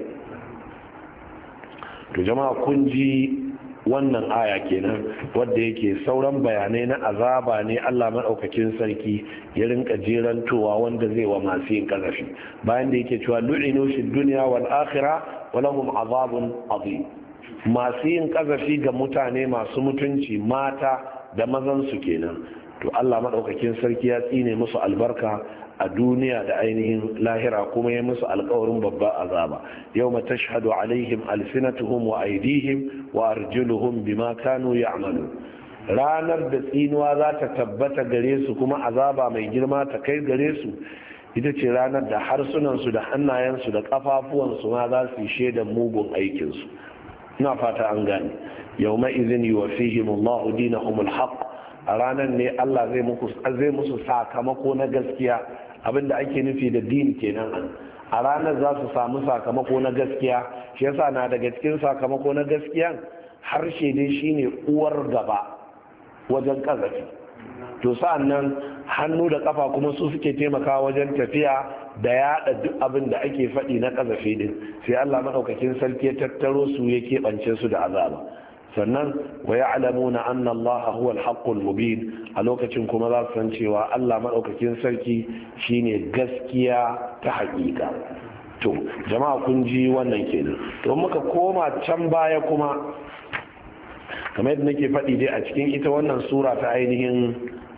to jama'a kun ji wannan aya kenan wadda yake sauran bayanai na azaba ne Allah maɗaukakin sarki ya rinka jerantowa wanda zai wa masu yin kazafi, bayan da yake cewa lu'inu fi dunya wal akhirah wa lahum azabun azim. masu yin kazafi ga mutane masu mutunci mata da mazan su kenan to Allah madaukakin sarki ya tsine musu albarka a duniya da ainihin lahira, kuma ya musu alkawarin babba azaba. Yawma tashhadu alaihim alsinatuhum wa aydihim wa arjuluhum bima kanu ya'malu. Ranar da tsinuwa za ta tabbata gare su kuma azaba mai girma ta kai gare su ita ce ranar da harsunansu da hannayensu da kafafuwansu ma za su yi shaidan mugun aikinsu. ina fata an gane. yawma idhin yuwaffihimullahu dinahumul haqq, a ranar ne Allah zai muku zai musu sakamako na gaskiya. Abinda ake nufi da din kenan an a ranar za su samu sakamako na gaskiya. Shi yasa na daga cikin sakamako na gaskiya harshe dai shine uwar gaba wajen kazafi. To sa'an nan hannu da kafa kuma su suke taimakawa wajen tafiya da yada duk abin da ake faɗi na kazafi din. Sai Allah madaukakin sarki ya tattaro su ya keɓance su da azaba. Sannan wa ya'lamuna anna Allah huwa al-haqqul mubin, a lokacin kuma za su san cewa Allah madaukakin sarki shine gaskiya ta haƙiƙa. To jama'a kun ji wannan kenan. To muka koma can baya kuma kamar yadda nake faɗi dai a cikin ita wannan sura ta ainihin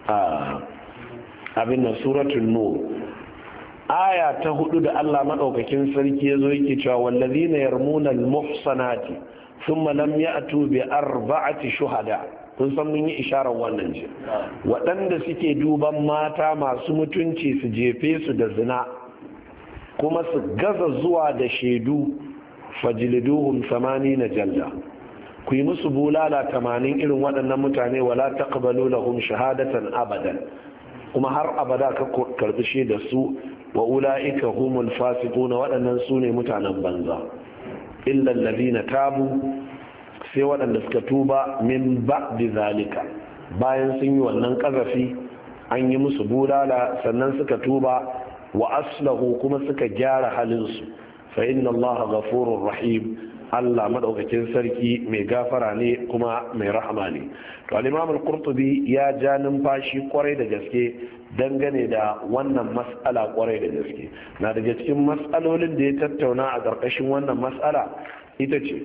abin nan suratul nur, aya ta hudu da Allah madaukakin sarki yazo yake cewa wallazina yarmuna al-muhsanati thumma lam ya'tu bi arba'ati shuhada. kun san mun yi isharar wannan ce, waɗanda suke duban mata masu mutunci su jefe su da zina kuma su gaza zuwa da shaidu, fajliduhum na jalla, ku yi musu bulala tamanin irin waɗannan mutane, wala taqbalu lahum shahadatan abadan, kuma har abada ka karbi shaidar su, wa ula'ika humul fasiquna, waɗannan su ne mutanen banza. illa alladhina tabu, sai waɗanda suka tuba min ba'di zalika, bayan sun yi wannan kazafi an yi musu bulala sannan suka tuba, wa aslahu kuma suka gyara halinsu, fa inna allaha ghafurur rahim, Allah madaukakin sarki mai gafara ne kuma mai rahama ne. To al-Imam al-Qurtubi ya ja numfashi kwarai da gaske dangane da wannan mas'ala kwarai da gaske. Na daga cikin mas'alolin da ya tattauna a ƙarƙashin wannan mas'ala ita ce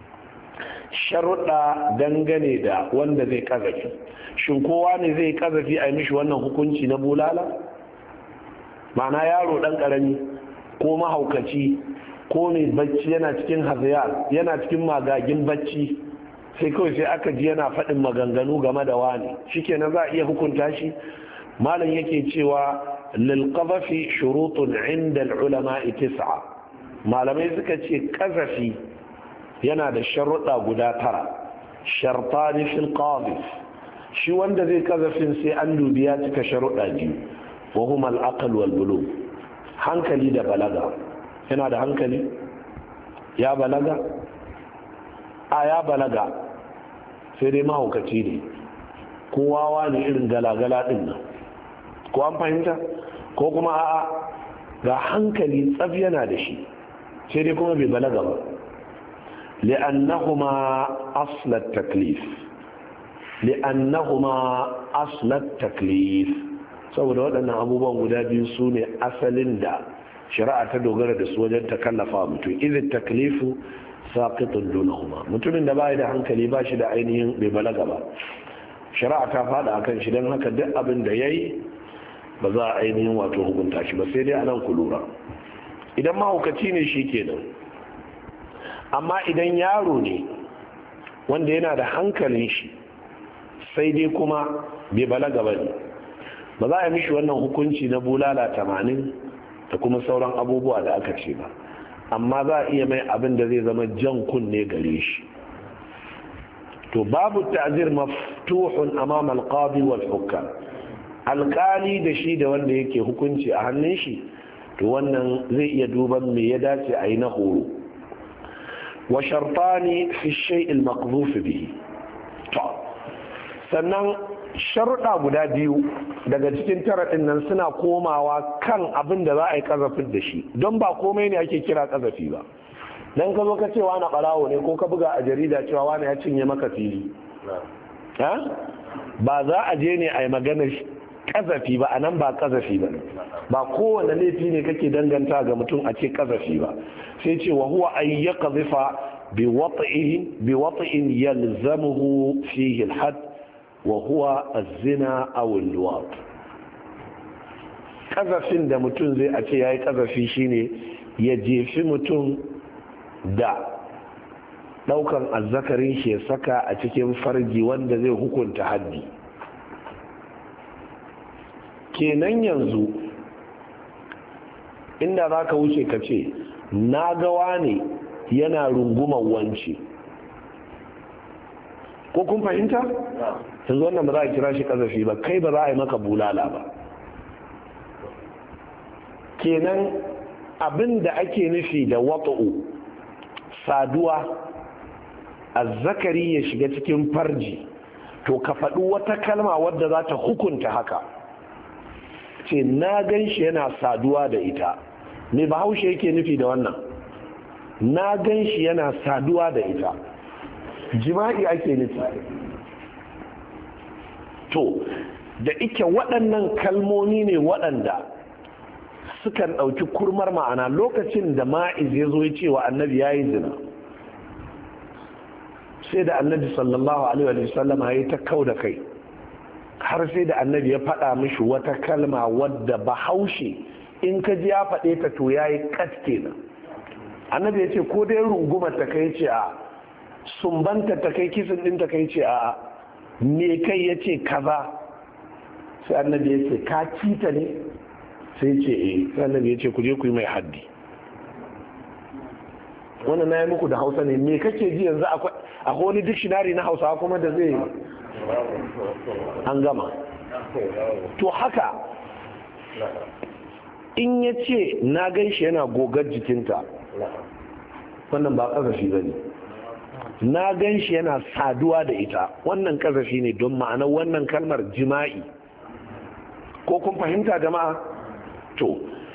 sharuɗa dangane da wanda zai kazafi. Shin kowa ne zai kazafi a yi mishi wannan hukunci na bulala? Ma'ana yaro ɗan ƙarami ko mahaukaci ko mai bacci yana cikin haziyar, yana cikin magagin bacci, sai kawai sai aka ji yana faɗin maganganu game da wani, shikenan za a iya hukunta shi? Malam yake cewa lil qadhafi shurutun inda al-ulama tis'a, malamai suka ce kazafi yana da sharuɗa guda tara. Shartani fil qadhif, shi wanda zai kazafin sai an dubi ya cika sharuɗa biyu, wa huma al-aql wal bulugh, hankali da balaga. Yana da hankali? Ya balaga? A ya balaga, sai dai mahaukaci ne, ko wawa ne irin galagala din nan, ko an fahimta? Ko kuma a'a ga hankali tsaf yana da shi, sai dai kuma bai balaga ba. li'annahuma aslat taklif li'annahuma aslat taklif saboda waɗannan abubuwan guda biyu su ne asalin da shari'a ta dogara da su wajen ta kallafa mutum. idh taklifu saqitun dunahuma, mutumin da bai da hankali ba shi da ainihin bai balaga ba, shari'a ta fada akan shi, don haka duk abin da yayi ba za a ainihin wato hukunta shi ba. sai dai anan ku lura, idan mahaukaci ne shi kenan, amma idan yaro ne wanda yana da hankalin shi sai dai kuma bai balaga ba ne, ba za a yi mishi wannan hukunci na bulala tamanin da kuma sauran abubuwa da aka ce ba, amma za a iya mai abin da zai zama jan kunne gare shi. to babu ta'zir maftuhun amama alqadi wal hukam, alkali da shi da wanda yake hukunci a hannun shi, to wannan zai iya duban me ya dace a yi na horo. wa shartani fi shay'il maqdhuf bihi, to sannan sharuɗa guda biyu daga cikin tara ɗin nan suna komawa kan abin da za a yi ƙazafin da shi, don ba komai ne ake kira ƙazafi ba. don ka zo ka ce wani ɓarawo ne ko ka buga a jarida cewa wani ya cinye maka fili, ba za a je ne a yi maganar ƙazafi ba, a nan ba ƙazafi ba, ba kowane laifi ne kake danganta ga mutum a ce ƙazafi ba. sai ce wa huwa an ya ƙazifa bi wata'in yalzamuhu fihi al-had wa huwa az-zina aw al-luwat. kazafin da mutum zai a ce yayi kazafi shine ya jefi mutum da daukan azzakarin shi ya saka a cikin farji wanda zai hukunta haddi. kenan yanzu inda za ka wuce ka ce na gawa ne yana rungumar wance, ko kun fahimta? yanzu wannan ba za a kira shi kazafi ba, kai ba za a yi maka bulala ba. kenan abin da ake nufi da wata'u saduwa azzakari ya shiga cikin farji, to ka faɗi wata kalma wadda za ta hukunta haka. ce na gan shi yana saduwa da ita, me bahaushe yake nufi da wannan? na gan shi yana saduwa da ita, jima'i ake nufi. to da ike waɗannan kalmomi ne waɗanda sukan ɗauki kurmar ma'ana. lokacin da ma'iz ya zo ya ce wa annabi ya yi zina, sai da annabi sallallahu alaihi wa sallama ya yi ta kau da kai, har sai da annabi ya faɗa mishi wata kalma wadda bahaushe in ka ji ya faɗe ta to ya yi kat kenan. annabi ya ce ko dai rungumar ta kai ce a, sumbanta ta kai, kisan ɗin ta kai ce a, me kai ya ce kaza, sai annabi ya ce ka ci ta ne, sai ce eh, sai annabi ya ce ku je ku yi mai haddi. wannan na yi muku da hausa ne, me kake ji yanzu akwai wani dictionary na hausa kuma da zai an gama. to haka in ya ce na gan shi yana gogar jikinta, wannan ba ƙazafi ba ne. na gan shi yana saduwa da ita, wannan ƙazafi ne, don ma'anar wannan kalmar jima'i. ko kun fahimta jama'a? to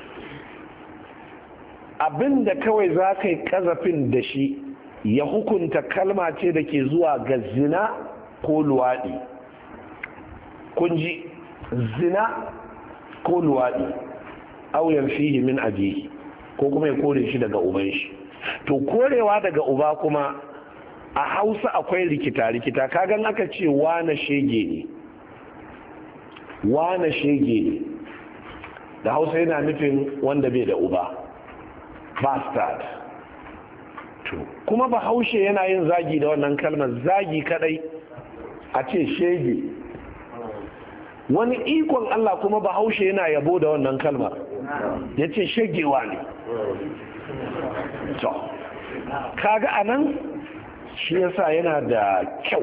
abinda kawai za ka yi ƙazafin da shi ya hukunta kalma ce da ke zuwa ga zina ko luwaɗi. kun ji, zina ko luwaɗi, auyan fihi min abihi, ko kuma ya kore shi daga uban shi. to korewa daga uba kuma a hausa akwai rikita-rikita. kagan aka ce wane shege ne, wane shege ne da hausa yana nufin wanda bai da uba, bastard. to kuma bahaushe yana yin zagi da wannan kalmar, zagi kadai a ce shege. wani ikon Allah kuma bahaushe yana yabo da wannan kalmar, ya ce shegewa ne. to kaga anan shi yasa yana da kyau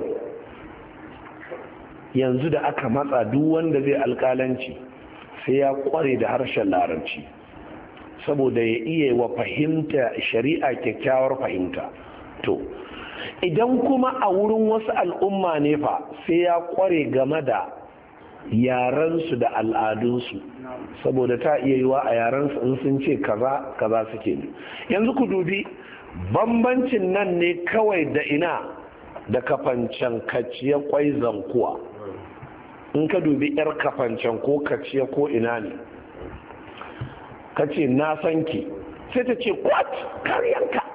yanzu da aka matsa duk wanda zai alƙalanci sai ya kware da harshen larabci, saboda ya iya wa fahimta shari'a kyakkyawar fahimta. to idan kuma a wurin wasu al'umma ne fa sai ya kware game da yarensu da al'adunsu, saboda ta iya yiwa a yarensu in sun ce kaza kaza suke ne. yanzu ku dubi bambancin nan ne kawai da ina da kafancan kaciya kwai zankuwa. in ka dubi yar kafancan ko kaciya ko ina ne ka ce na san ki, sai ta ce what, karyanka.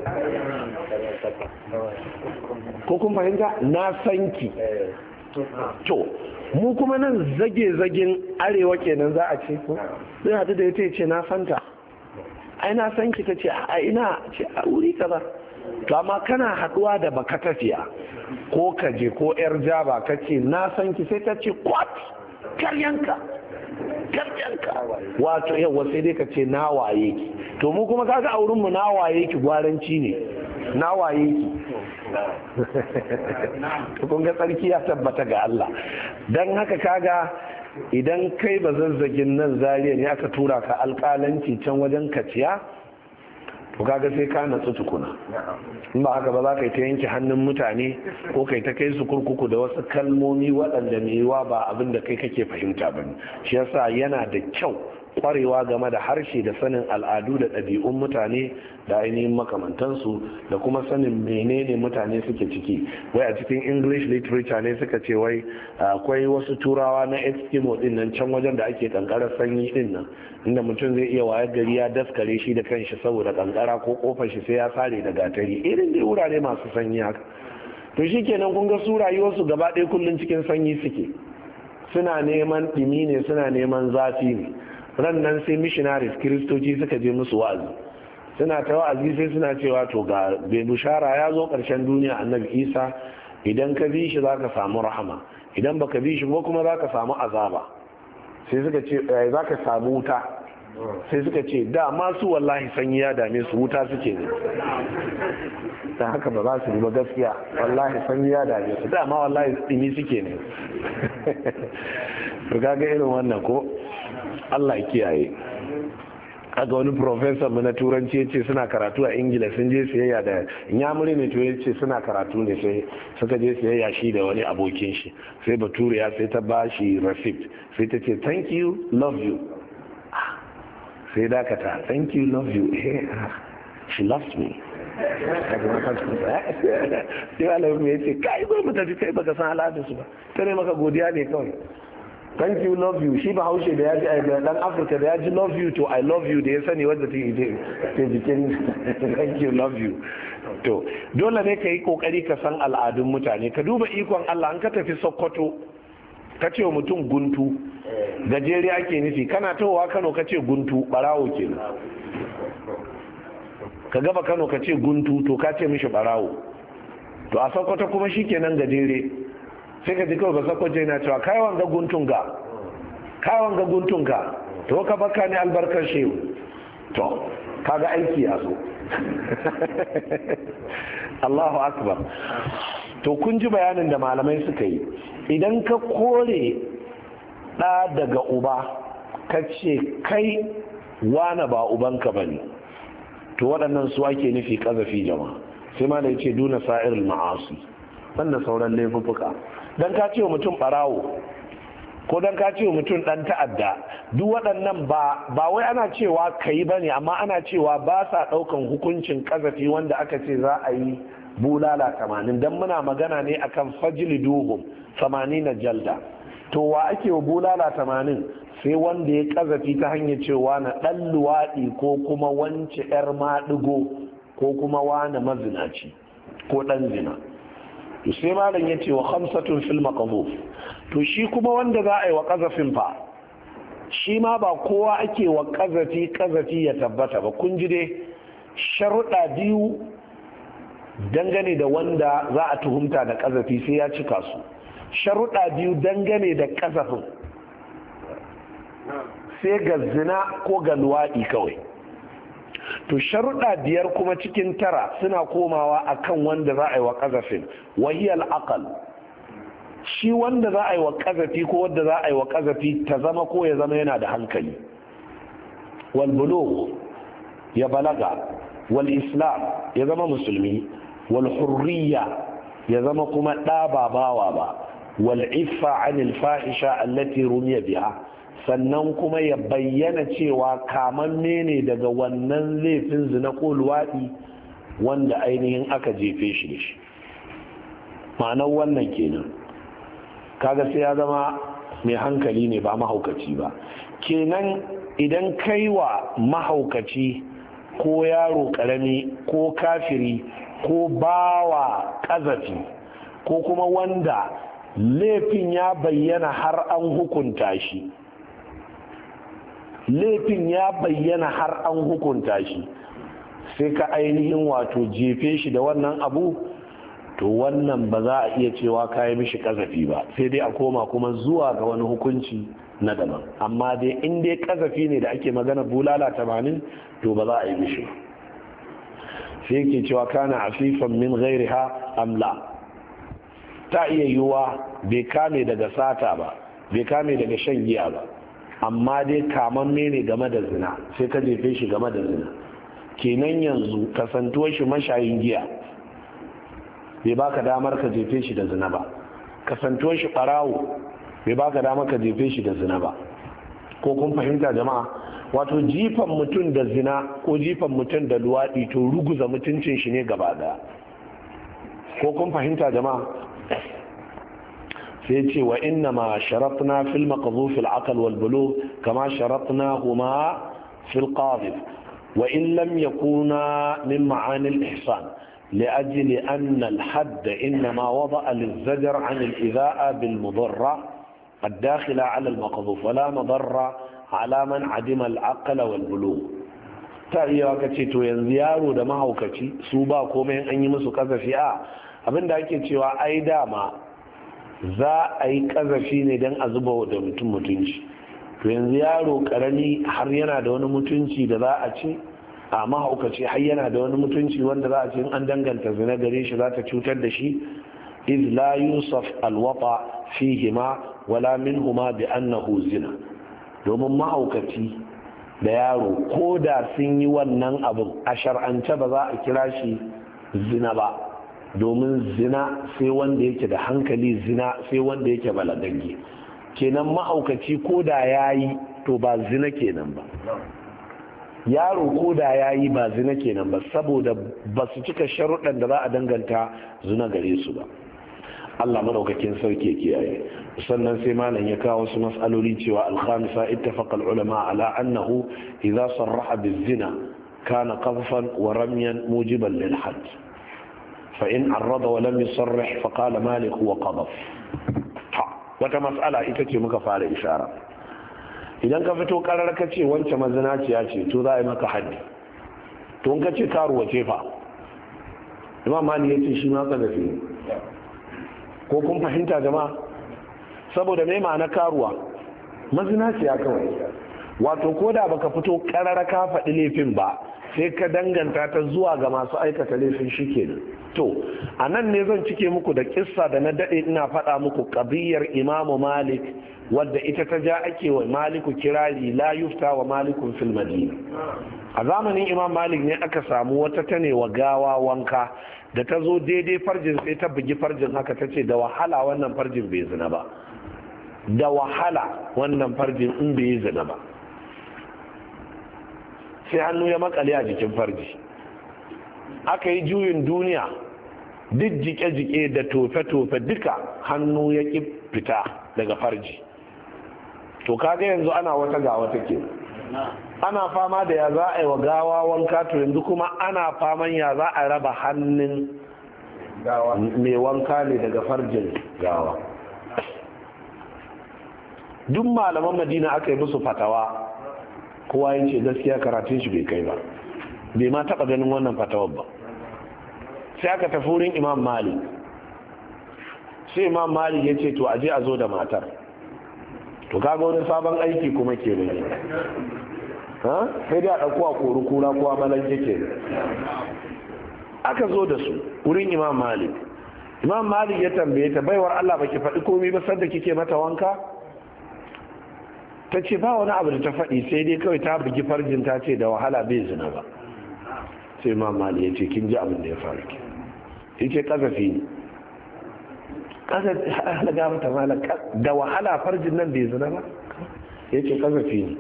ko kun fahimta? na san ki. to mu kuma nan zage-zagen arewa kenan za a ce ko zai hadu da ita ce na santa, ai na san ki, ta ce a ina, ce a wuri kaza. to amma kana haduwa da baka tafiya ko kaje ko yar jaba ka ce na san ki, sai ta ce what, karyanka karyanka. wato yawa sai dai ka ce na waye ki. to mu kuma kaga a wurin mu na waye ki gwaranci ne, na waye ki. kun ga tsarki ya tabbata ga Allah. dan haka kaga idan kai ba zazzagin nan zariya ne aka tura ka alƙalanci can wajen kaciya, to kaga sai ka natsu tukuna. in ba haka ba za ka yi ta yanke hannun mutane ko kai ta kai su kurkuku da wasu kalmomi waɗanda mai yiwa ba abin da kai kake fahimta ba ne. shi yasa yana da kyau kwarewa game da harshe da sanin al'adu da ɗabi'un mutane da ainihin makamantansu da kuma sanin menene mutane suke ciki. wai a cikin english literature ne suka ce wai akwai wasu turawa na eskimo din nan can wajen da ake kankarar sanyi din nan, inda mutum zai iya wayar gari ya daskare shi da kanshi saboda kankara ko kofar shi sai ya sare da gatari, irin dai wurare masu sanyi haka. to shikenan kun ga su rayuwarsu gaba ɗaya kullum cikin sanyi suke, suna neman ɗimi ne, suna neman zafi ne. Ran nan sai missionaries kiristoci suka je musu wa'azi, suna ta wa'azi sai suna cewa to ga bai bushara ya zo ƙarshen duniya, annabi Isa idan ka bi shi zaka samu rahama, idan baka bi shi ko kuma zaka samu azaba. Sai suka ce zaka samu wuta, sai suka ce da masu wallahi sanyi ya dame su, wuta suke ne, da haka ba za su yi ba gaskiya, wallahi sanyi ya dame su, da ma wallahi tsimi suke ne. to kaga irin wannan ko Allah kiyaye. Kaga wani professor mu na turanci yace suna karatu a Ingila, sun je siyayya da Inyamuri ne, to yace suna karatu ne sai suka je siyayya shi da wani abokin shi, sai bature ya sai ta bashi receipt, sai ta ce thank you love you, sai dakata thank you love you, she loves me. sai alamu ya ce kai zo mu tafi, kai baka san al'adarsu ba, tare maka godiya ne kawai. Thank you love you, shi ba haushe da ya ji dan Afirka da ya ji love you to I love you da ya sani wadda ta ke jikin thank you love you. To dole ne ka yi kokari ka san al'adun mutane, ka duba ikon Allah. An ka tafi Sokoto ka ce wa mutum guntu, gajere ake nufi, kana towa Kano ka ce guntu, barawo kenan. Ka gaba Kano ka ce guntu, to ka ce mishi barawo. To a Sokoto kuma shikenan gajere, sai ka ji kawai ba Sokoto yana cewa kai wanga guntun ga, kai wanga guntun ga, to ka baka ne albarkar shehu. To kaga aiki ya zo. Allahu akbar. To kun ji bayanin da malamai suka yi. Idan ka kore ɗa daga uba ka ce kai wane ba ubanka ba ne, to waɗannan su ake nufi ƙazafi jama'a. Sai ma da ya ce duna sa'irul ma'asi, wannan sauran laifuffuka. Dan ka ce wa mutum ɓarawo ko dan ka ce wa mutum ɗan ta'adda, duk waɗannan ba ba wai ana cewa ka yi ba ne, amma ana cewa ba sa ɗaukan hukuncin ƙazafi wanda aka ce za a yi bulala tamanin, don muna magana ne akan fajili duhum tamanin na jalda. To wa ake wa bulala tamanin? Sai wanda ya ƙazafi ta hanyar cewa na ɗan luwaɗi ko kuma wance 'yar maɗigo ko kuma wani mazinaci ko ɗan zina. To sai malam ya ce wa khamsatun fil maqdhuf, to shi kuma wanda za a yi wa ƙazafin fa, shi ma ba kowa ake wa ƙazafi ƙazafi ya tabbata ba. Kun ji dai sharuɗa biyu dangane da wanda za a tuhumta da ƙazafi sai ya cika su, sharuɗa biyu dangane da ƙazafin sai ga zina ko ga luwaɗi kawai. To sharuɗa biyar kuma cikin tara suna komawa akan wanda za a yi wa ƙazafin, wahiyal aqal, shi wanda za a yi wa ƙazafi ko wanda za a yi wa ƙazafi ta zama ko ya zama yana da hankali, wal bulugh ya balaga, wal islam ya zama musulmi, wal hurriya ya zama kuma ɗa ba bawa ba, wal iffa anil fahisha allati rumiya biha, sannan kuma ya bayyana cewa kamanne ne daga wannan laifin zina ko luwaɗi wanda ainihin aka jefe shi da shi. Ma'anar wannan kenan, kaga sai ya zama mai hankali ne ba mahaukaci ba. Kenan idan kai wa mahaukaci ko yaro ƙarami ko kafiri ko bawa ƙazafi ko kuma wanda laifin ya bayyana har an hukunta shi, laifin ya bayyana har an hukunta shi, sai ka ainihin wato jefe shi da wannan abu, to wannan ba za a iya cewa ka yi mishi kazafi ba, sai dai a koma kuma zuwa ga wani hukunci na daban. Amma dai in dai kazafi ne da ake magana bulala tamanin, to ba za a yi mishi. Sai yake cewa kana afifan min ghairiha amla, ta iya yiwuwa bai kame daga sata ba, bai kame daga shan giya ba, amma dai kamamme ne game da zina, sai ka jefe shi game da zina. Kenan yanzu kasantuwar shi mashayin giya bai baka damar ka jefe shi da zina ba, kasantuwar shi barawo bai baka damar ka jefe shi da zina ba. Ko kun fahimta jama'a? Wato jifan mutum da zina ko jifan mutum da luwaɗi to ruguza mutuncin shi ne gaba daya. Ko kun fahimta jama'a? sai ce wa inna ma sharatna fil maqdhuf al aql wal bulugh kama sharatnahuma fil qadhif wa in lam yakuna min ma'ani al ihsan. لأجل أن الحد إنما وضع للزجر عن الإذاءة بالمضرة الداخلة على المقذوف ولا مضرة على من عدم العقل والبلوغ. ta iya ka ce to yanzu yaro da mahaukaci su ba komai an yi musu kazafi a abinda ake cewa ai dama za a yi kazafi ne don a zuba da mutum mutunci, to yanzu yaro karami har yana da wani mutunci da za a ce a mahaukaci har yana da wani mutunci wanda za a ce in an danganta zina gare shi za ta cutar da shi. iz la yusuf alwata fihima wala minhuma bi annahu zina, domin mahaukaci da yaro ko da sun yi wannan abin a shar'ance ba za a kira shi zina ba, domin zina sai wanda yake da hankali, zina sai wanda yake balagagge. kenan mahaukaci ko da ya yi to ba zina kenan ba, yaro ko da ya yi ba zina kenan ba, saboda ba su cika sharuɗan da za a danganta zina gare su ba. Allah madaukakin sarki kiyaye. sannan sai malam ya kawo wasu mas'aloli cewa al-khamisa ittafaqa al-ulama ala annahu idza sarraha biz-zina kana qadhfan wa ramyan mujiban lil hadd fa in arada wa lam yusarrih fa qala malik huwa qadhf. wata mas'ala ita ce muka fara ishara, idan ka fito karar ka ce wancan mazinaciya ce to za a yi maka haddi, to in ka ce karuwa ce fa imam malik ya ce shi ma qadhafi. ko kun fahimta jama'a? saboda mai ma'ana karuwa mazinaciya kawai, wato ko da baka fito karara ka faɗi laifin ba sai ka danganta ta zuwa ga masu aikata laifin shi kenan. to a nan ne zan cike muku da kissa da na daɗe ina faɗa muku ƙabiyar imamu malik wadda ita ta ja ake wa maliku kirari la yufta wa malikun fil madina. a zamanin imam malik ne aka samu wata ta ne wa gawa wanka, da ta zo daidai farjin sai ta bugi farjin haka ta ce da wahala wannan farjin bai zina ba, da wahala wannan farjin in bai zina ba. sai hannu ya makale a jikin farji, aka yi juyin duniya duk jike-jike da tofe-tofe duka hannu ya ki fita daga farji. to kaga yanzu ana wata ga wata ke, ana fama da ya za a yi wa gawa wanka, to yanzu kuma ana faman ya za a raba hannun mai wanka ne daga farjin gawa. duk malaman madina aka yi musu fatawa, kowa yin ce gaskiya karatun shi bai kai ba, bai ma taba ganin wannan fatawar ba. sai aka tafi wurin imam malik, sai imam malik ya ce to aje a zo da matar. to kaga wani sabon aiki kuma ke ne, sai dai a ɗauko a kori kura kuwa malanke ke. aka zo da su wurin imam malik, imam malik ya tambaye ta baiwar Allah baki faɗi komai ba sanda kike mata wanka? ta ce ba wani abu da ta faɗi, sai dai kawai ta bugi farjin ta ce da wahala bai zina ba. sai imam malik ya ce kin ji abin da ya faru ke, ya ce kazafi ne. kazafi halaga mata malaka da wahala farjin nan bai zina ba, ya ce kazafi ne.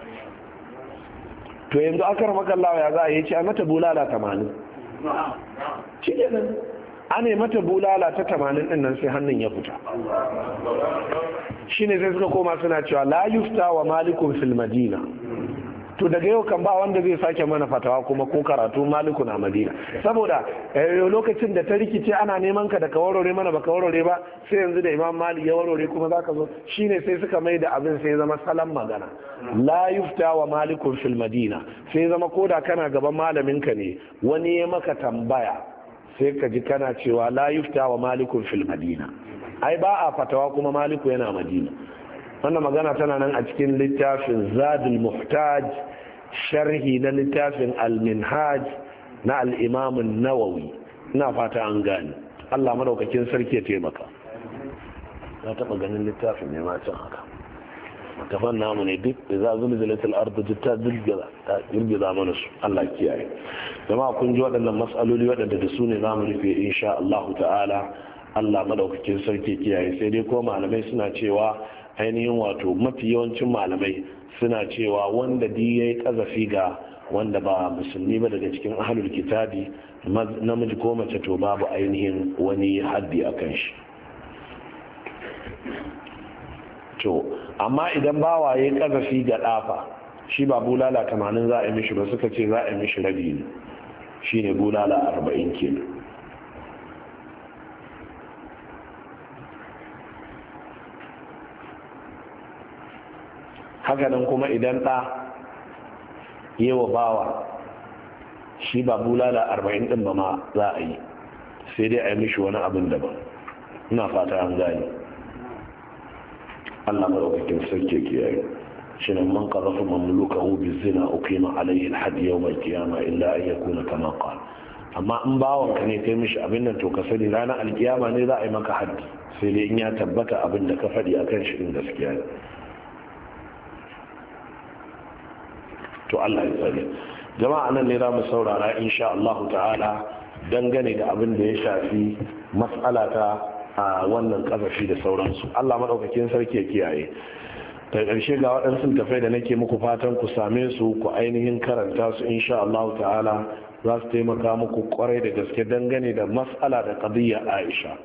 to yanzu akar makallawa ya za a yi ce a mata bulala tamanin. shi ne nan ana mata bulala ta tamanin din nan sai hannun ya fita. shi ne sai suka koma suna cewa la yufta wa malikun fil madina. to daga yau kan ba wanda zai sake mana fatawa kuma ko karatu malikun a madina, saboda lokacin da ta rikice ana neman ka da ka warware mana baka warware ba, sai yanzu da imam malik ya warware kuma zaka zo. shine sai suka mai da abin sai zama salam magana, la yufta wa malikun fil madina. sai zama koda kana gaban malamin ka ne wani ya maka tambaya sai ka ji kana cewa la yufta wa malikun fil madina, ai ba a fatawa kuma maliku yana madina. wannan magana tana nan a cikin littafin zadul muhtaj, sharhi na littafin al-minhaj na al-imam an-nawawi. ina fata an gane. Allah madaukakin sarki ya taimaka. na taba ganin littafin ne ma can haka, tafan namu ne duk da za zulzulatul ardu ta dilgiza ta dilgiza mana su. Allah kiyaye jama'a, kun ji waɗannan mas'aloli waɗanda da su ne zamu rufe insha Allah ta'ala. Allah madaukakin sarki kiyaye. sai dai ko malamai suna cewa ainihin wato mafi yawancin malamai suna cewa wanda di ya yi kazafi ga wanda ba musulmi ba daga cikin ahlul kitabi, namiji ko mace, to babu ainihin wani haddi a kan shi. to amma idan bawa ya yi kazafi ga ɗafa, shi ba bulala tamanin za a yi mishi ba, suka ce za a yi mishi rabi ne. shine bulala arba'in kenan. hakanan kuma idan ɗa yewa bawa shi ba bulala arba'in ɗin ba ma za a yi, sai dai a yi mishi wani abin daban. ina fata an gani. Allah madaukakin sarki kiyaye shi ne man qadhafa mamlukahu bizina uqima alayhi alhad yawm alqiyama illa an yakuna kama qala. amma in bawon ka ne kai mishi abin nan to ka sani ranar alkiyama ne za a yi maka haddi, sai dai in ya tabbata abin da ka faɗi akan shi din gaskiya ne. to Allah ya tsare. jama'a nan ne za mu saurara insha Allah ta'ala dangane da abin da ya shafi mas'ala ta a wannan kazafi da sauransu. Allah madaukakin sarki ya kiyaye. da ƙarshe ga waɗansu tafai da nake muku fatan ku same su ku ainihin karanta su insha Allah ta'ala za su taimaka muku kwarai da gaske dangane da mas'ala da qadiyya Aisha.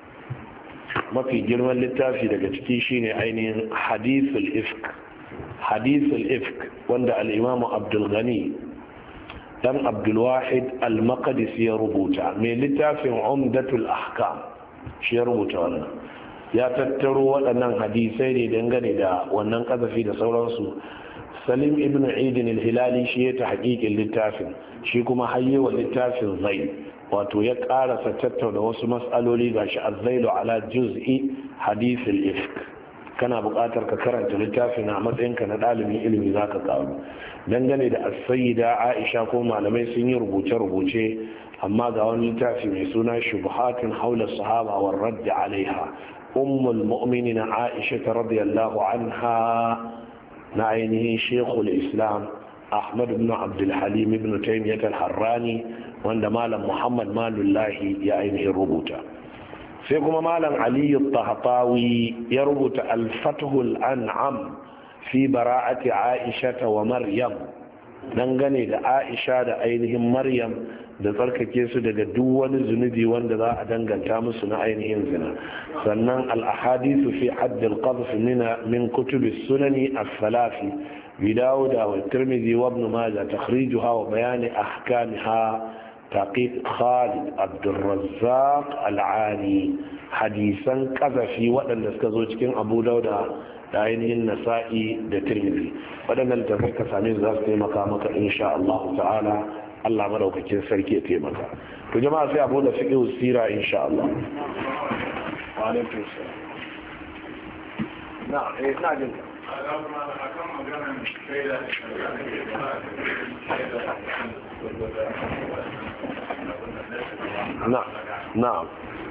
mafi girman littafi daga ciki shine ainihin hadithul ifk hadithul ifk wanda al-Imam Abdul Ghani dan Abdulwahid al-Maqdisi ya rubuta, mai littafin Umdatul Ahkam shi ya rubuta wannan. ya tattaro waɗannan hadisai ne dangane da wannan kazafi da sauransu. Salim ibn Idin al-Hilali shi ya ta haƙiƙin littafin, shi kuma hayyewa littafin zai wato ya ƙarasa tattauna wasu mas'aloli gashi az-zailu ala juz'i hadithul ifk. kana buƙatar ka karanta littafin a matsayinka na ɗalibin ilimi za ka ƙaru dangane da as-sayyida Aisha ko malamai sun yi rubuce-rubuce, amma ga wani littafi mai suna shubuhatun haula sahaba wa raddi alaiha ummul mu'minin Aisha radiyallahu anha na ainihin shekul islam Ahmad ibn Abdul Halim ibn Taymiyyah al-Harrani wanda malam Muhammad Malullahi ya ainihin rubuta. sai kuma malam aliyu tahtawi ya rubuta al-fathul an'am fi bara'ati aisha wa maryam dangane da aisha da ainihin maryam da tsarkake su daga duk wani zunubi wanda za a danganta musu na ainihin zina. sannan al-ahadithu fi hadd al-qadhf min kutub as-sunani as-salafi bi dawud wa tirmidhi wa ibn majah takhrijuha wa bayan ahkamha تحقيق خالد عبد الرزاق العاني hadisan kazafi waɗanda suka zo cikin abu dauda da ainihin nasa'i da tirmidhi. waɗannan littafai ka same su za su taimaka maka insha Allah ta'ala. Allah madaukakin sarki ya taimaka. to jama'a sai abu da fiqh sira insha Allah. wa alaikum salam. na eh na jin akan maganar shaida na na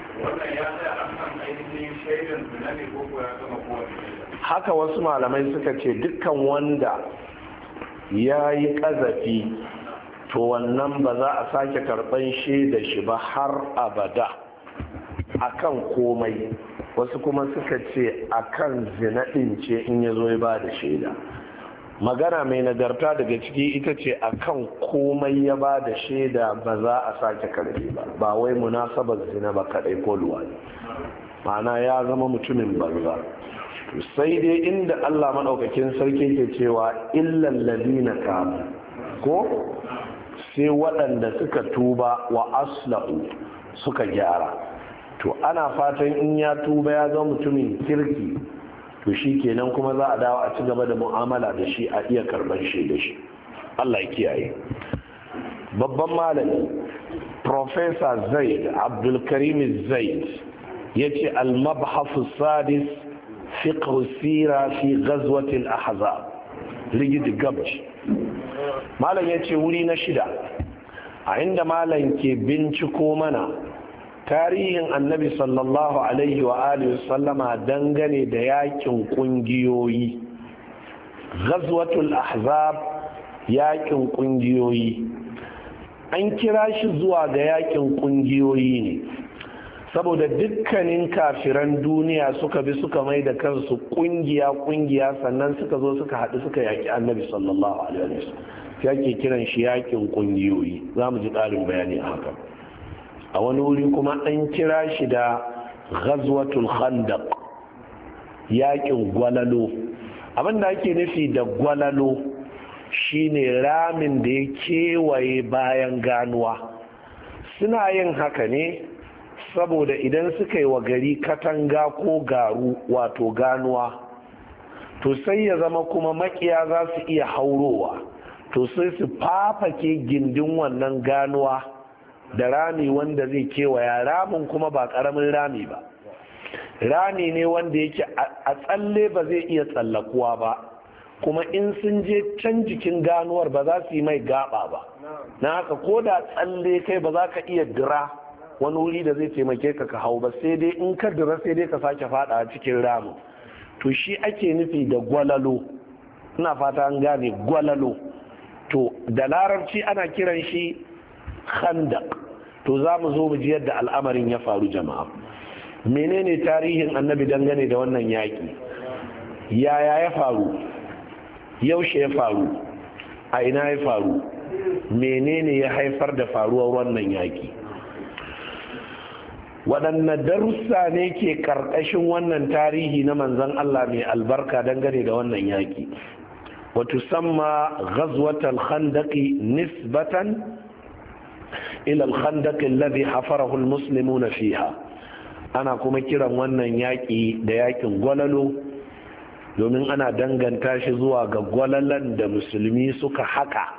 haka wasu malamai suka ce dukkan wanda ya yi ƙazafi to wannan ba za a sake karɓan shaida shi ba har abada akan komai. wasu kuma suka ce akan zina ɗin ce in ya zo ya ba da shaida. magana mai nagarta daga ciki ita ce akan komai ya ba da shaida ba za a sake karbe ba, ba wai munasabar zina ba kadai ko luwadi, ma'ana ya zama mutumin banza. sai dai inda Allah maɗaukakin sarki ke cewa illal ladina tabu ko sai waɗanda suka tuba wa aslahu suka gyara, to ana fatan in ya tuba ya zama mutumin kirki to shi kenan kuma za a dawo a ci gaba da mu'amala da shi a iya karban shi da shi. Allah ya kiyaye. babban malami Professor Zaid Abdulkarim Zaid ya ce al-mabhafu sadis fiqh sira fi ghazwat al-ahzab ligid gabji. malam ya ce wuri na shida a inda malam ke binciko mana tarihin annabi sallallahu alaihi wa alihi sallama dangane da yakin kungiyoyi. ghazwatul ahzab yakin kungiyoyi an kira shi zuwa ga yakin kungiyoyi ne saboda dukkanin kafiran duniya suka bi suka mai da kansu kungiya kungiya sannan suka zo suka haɗu suka yaki annabi sallallahu alaihi wa sallam. yake kiran shi yakin kungiyoyi, za mu ji ƙarin bayani a haka. a wani wuri kuma an kira shi da ghazwatul khandaq yakin gwalalo. abin da ake nufi da gwalalo shine ramin da ya kewaye bayan ganuwa. Suna yin haka ne saboda idan suka yi wa gari katanga ko garu wato ganuwa, to sai ya zama kuma makiya za su iya haurowa, to sai su fafake gindin wannan ganuwa da rami wanda zai kewaya. Ramin kuma ba karamin rami ba, rami ne wanda yake a tsalle ba zai iya tsallakuwa ba, kuma in sun je can jikin ganuwar ba za su yi mai gaba ba. Na haka ko da tsalle kai ba za ka iya dira wani wuri da zai taimake ka ka hau ba, sai dai in ka dira sai dai ka sake fada a cikin ramin. To shi ake nufi da gwalalo, ina fata an gane gwalalo. To da larabci ana kiran shi khandaq. To za mu zo mu ji yadda al'amarin ya faru jama'a. Menene tarihin annabi dangane da wannan yaƙi? Yaya ya faru? Yaushe ya faru? A ina ya faru? Menene ya haifar da faruwar wannan yaƙi? Waɗanne darussa ne ke ƙarƙashin wannan tarihi na manzon Allah mai albarka dangane da wannan yaƙi? Wato samma ghazwatul khandaqi nisbatan ila al-khandaq alladhi hafarahu al-muslimuna fiha. Ana kuma kiran wannan yaƙi da yaƙin gwalalo domin ana danganta shi zuwa ga gwalalan da musulmi suka haka.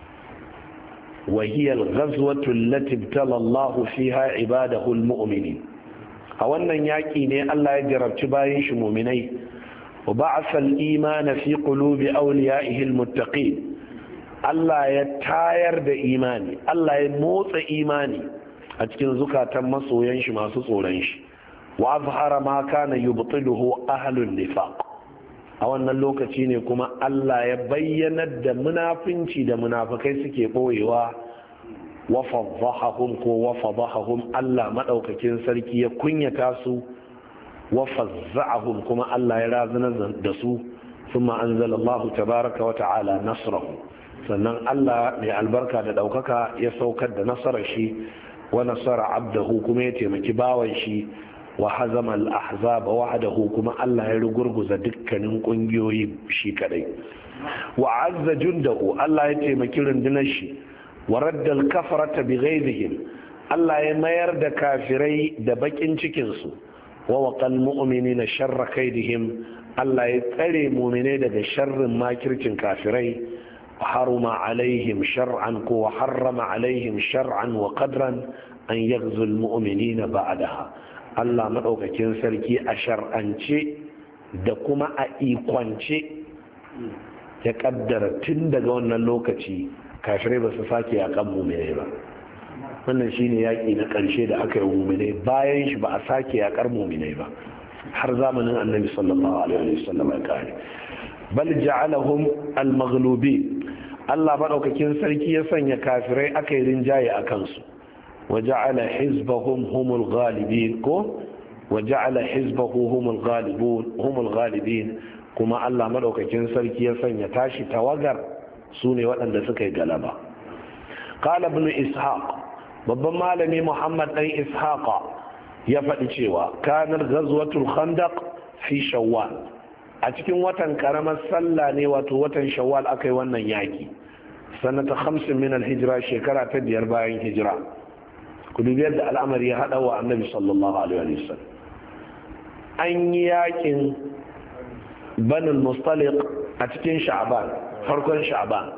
وهي الغزوة التي ابتلى الله فيها عباده المؤمنين. أولا ياكي ني الله يجرب تباين شمومني وبعث الإيمان في قلوب أوليائه المتقين. الله يتاير دا إيماني، الله يموت إيماني أتكن زكاة مصو ينش ما سصولنش، وأظهر ما كان يبطله أهل النفاق. a wannan lokaci ne kuma Allah ya bayyanar da munafinci da munafikai suke boyewa, wa fadhahum ko wa fadhahum, Allah madaukakin sarki ya kunyata su, wa fazza'ahum kuma Allah ya razana da su. thumma anzala Allah tabaraka wa ta'ala nasrahu, sannan Allah mai albarka da daukaka ya saukar da nasarar shi, wa nasara abdahu kuma ya taimaki bawan shi, wa hazama al-ahzab wahdahu kuma Allah ya rugurguza dukkanin kungiyoyi shi kadai, wa azza jundahu Allah ya taimaki rundunar shi, wa radda al-kafarata bighayrihim Allah ya mayar da kafirai da bakin cikin su, wa waqal mu'minina sharra kaidihim Allah ya tsare mu'minai daga sharrin makircin kafirai, haruma alaihim shar'an ko harrama alaihim shar'an wa qadran an yaghzu al-mu'minina ba'daha. Allah maɗaukakin sarki a shar'ance da kuma a ikwance ya ƙaddara tun daga wannan lokaci kafirai ba su sake yaƙan muminai ba. Wannan shine yaƙi na ƙarshe da aka yi muminai, bayan shi ba a sake yaƙar muminai ba har zamanin annabi sallallahu alaihi wasallam ya kare. Bal ja'alahum al-maghlubin, Allah maɗaukakin sarki ya sanya kafirai aka yi rinjaye a kansu. وجعل حزبهم هم الغالبين كو وجعل حزبه هم الغالبون هم الغالبين كما الله مدوكاكين sarki ya sanya tashi tawagar sune waɗanda suka yi galaba. قال ابن إسحاق babban malami Muhammad dan Ishaqa ya faɗi cewa kanar ghazwatul khandaq fi shawwal, a cikin watan karamar sallah ne wato watan shawwal akai wannan yaki, sanata hamsin min al-hijra, shekara ta biyar bayan hijira. ku dubi yadda al'amari ya haɗa wa annabi sallallahu alaihi wasallam. An yi yakin banul mustaliq a cikin sha'ban, farkon sha'ban,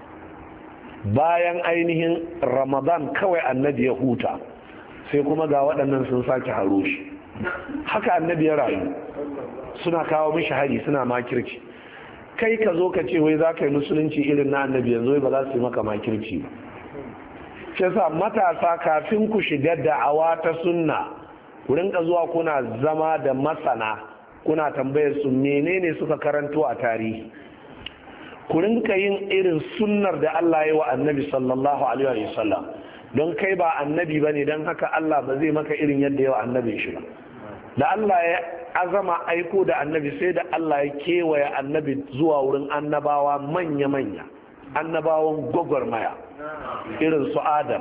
bayan ainihin ramadan kawai annabi ya huta, sai kuma ga waɗannan sun sake haro shi. Haka annabi ya rayu, suna kawo mishi hari, suna makirci. Kai ka zo ka ce wai za ka yi musulunci irin na annabi, yanzu ba za su yi maka makirci ba. shi sa matasa kafin ku shiga da'awa ta sunna ku rinka zuwa kuna zama da masana, kuna tambayar su menene suka karanto a tarihi, ku rinka yin irin sunnar da Allah ya yi wa annabi sallallahu alaihi wa sallam, don kai ba annabi bane, don haka Allah ba zai maka irin yadda ya wa annabi shi ba. Da Allah ya azama aiko da annabi, sai da Allah ya kewaye annabi zuwa wurin annabawa manya-manya, annabawan gwagwarmaya irin su Adam,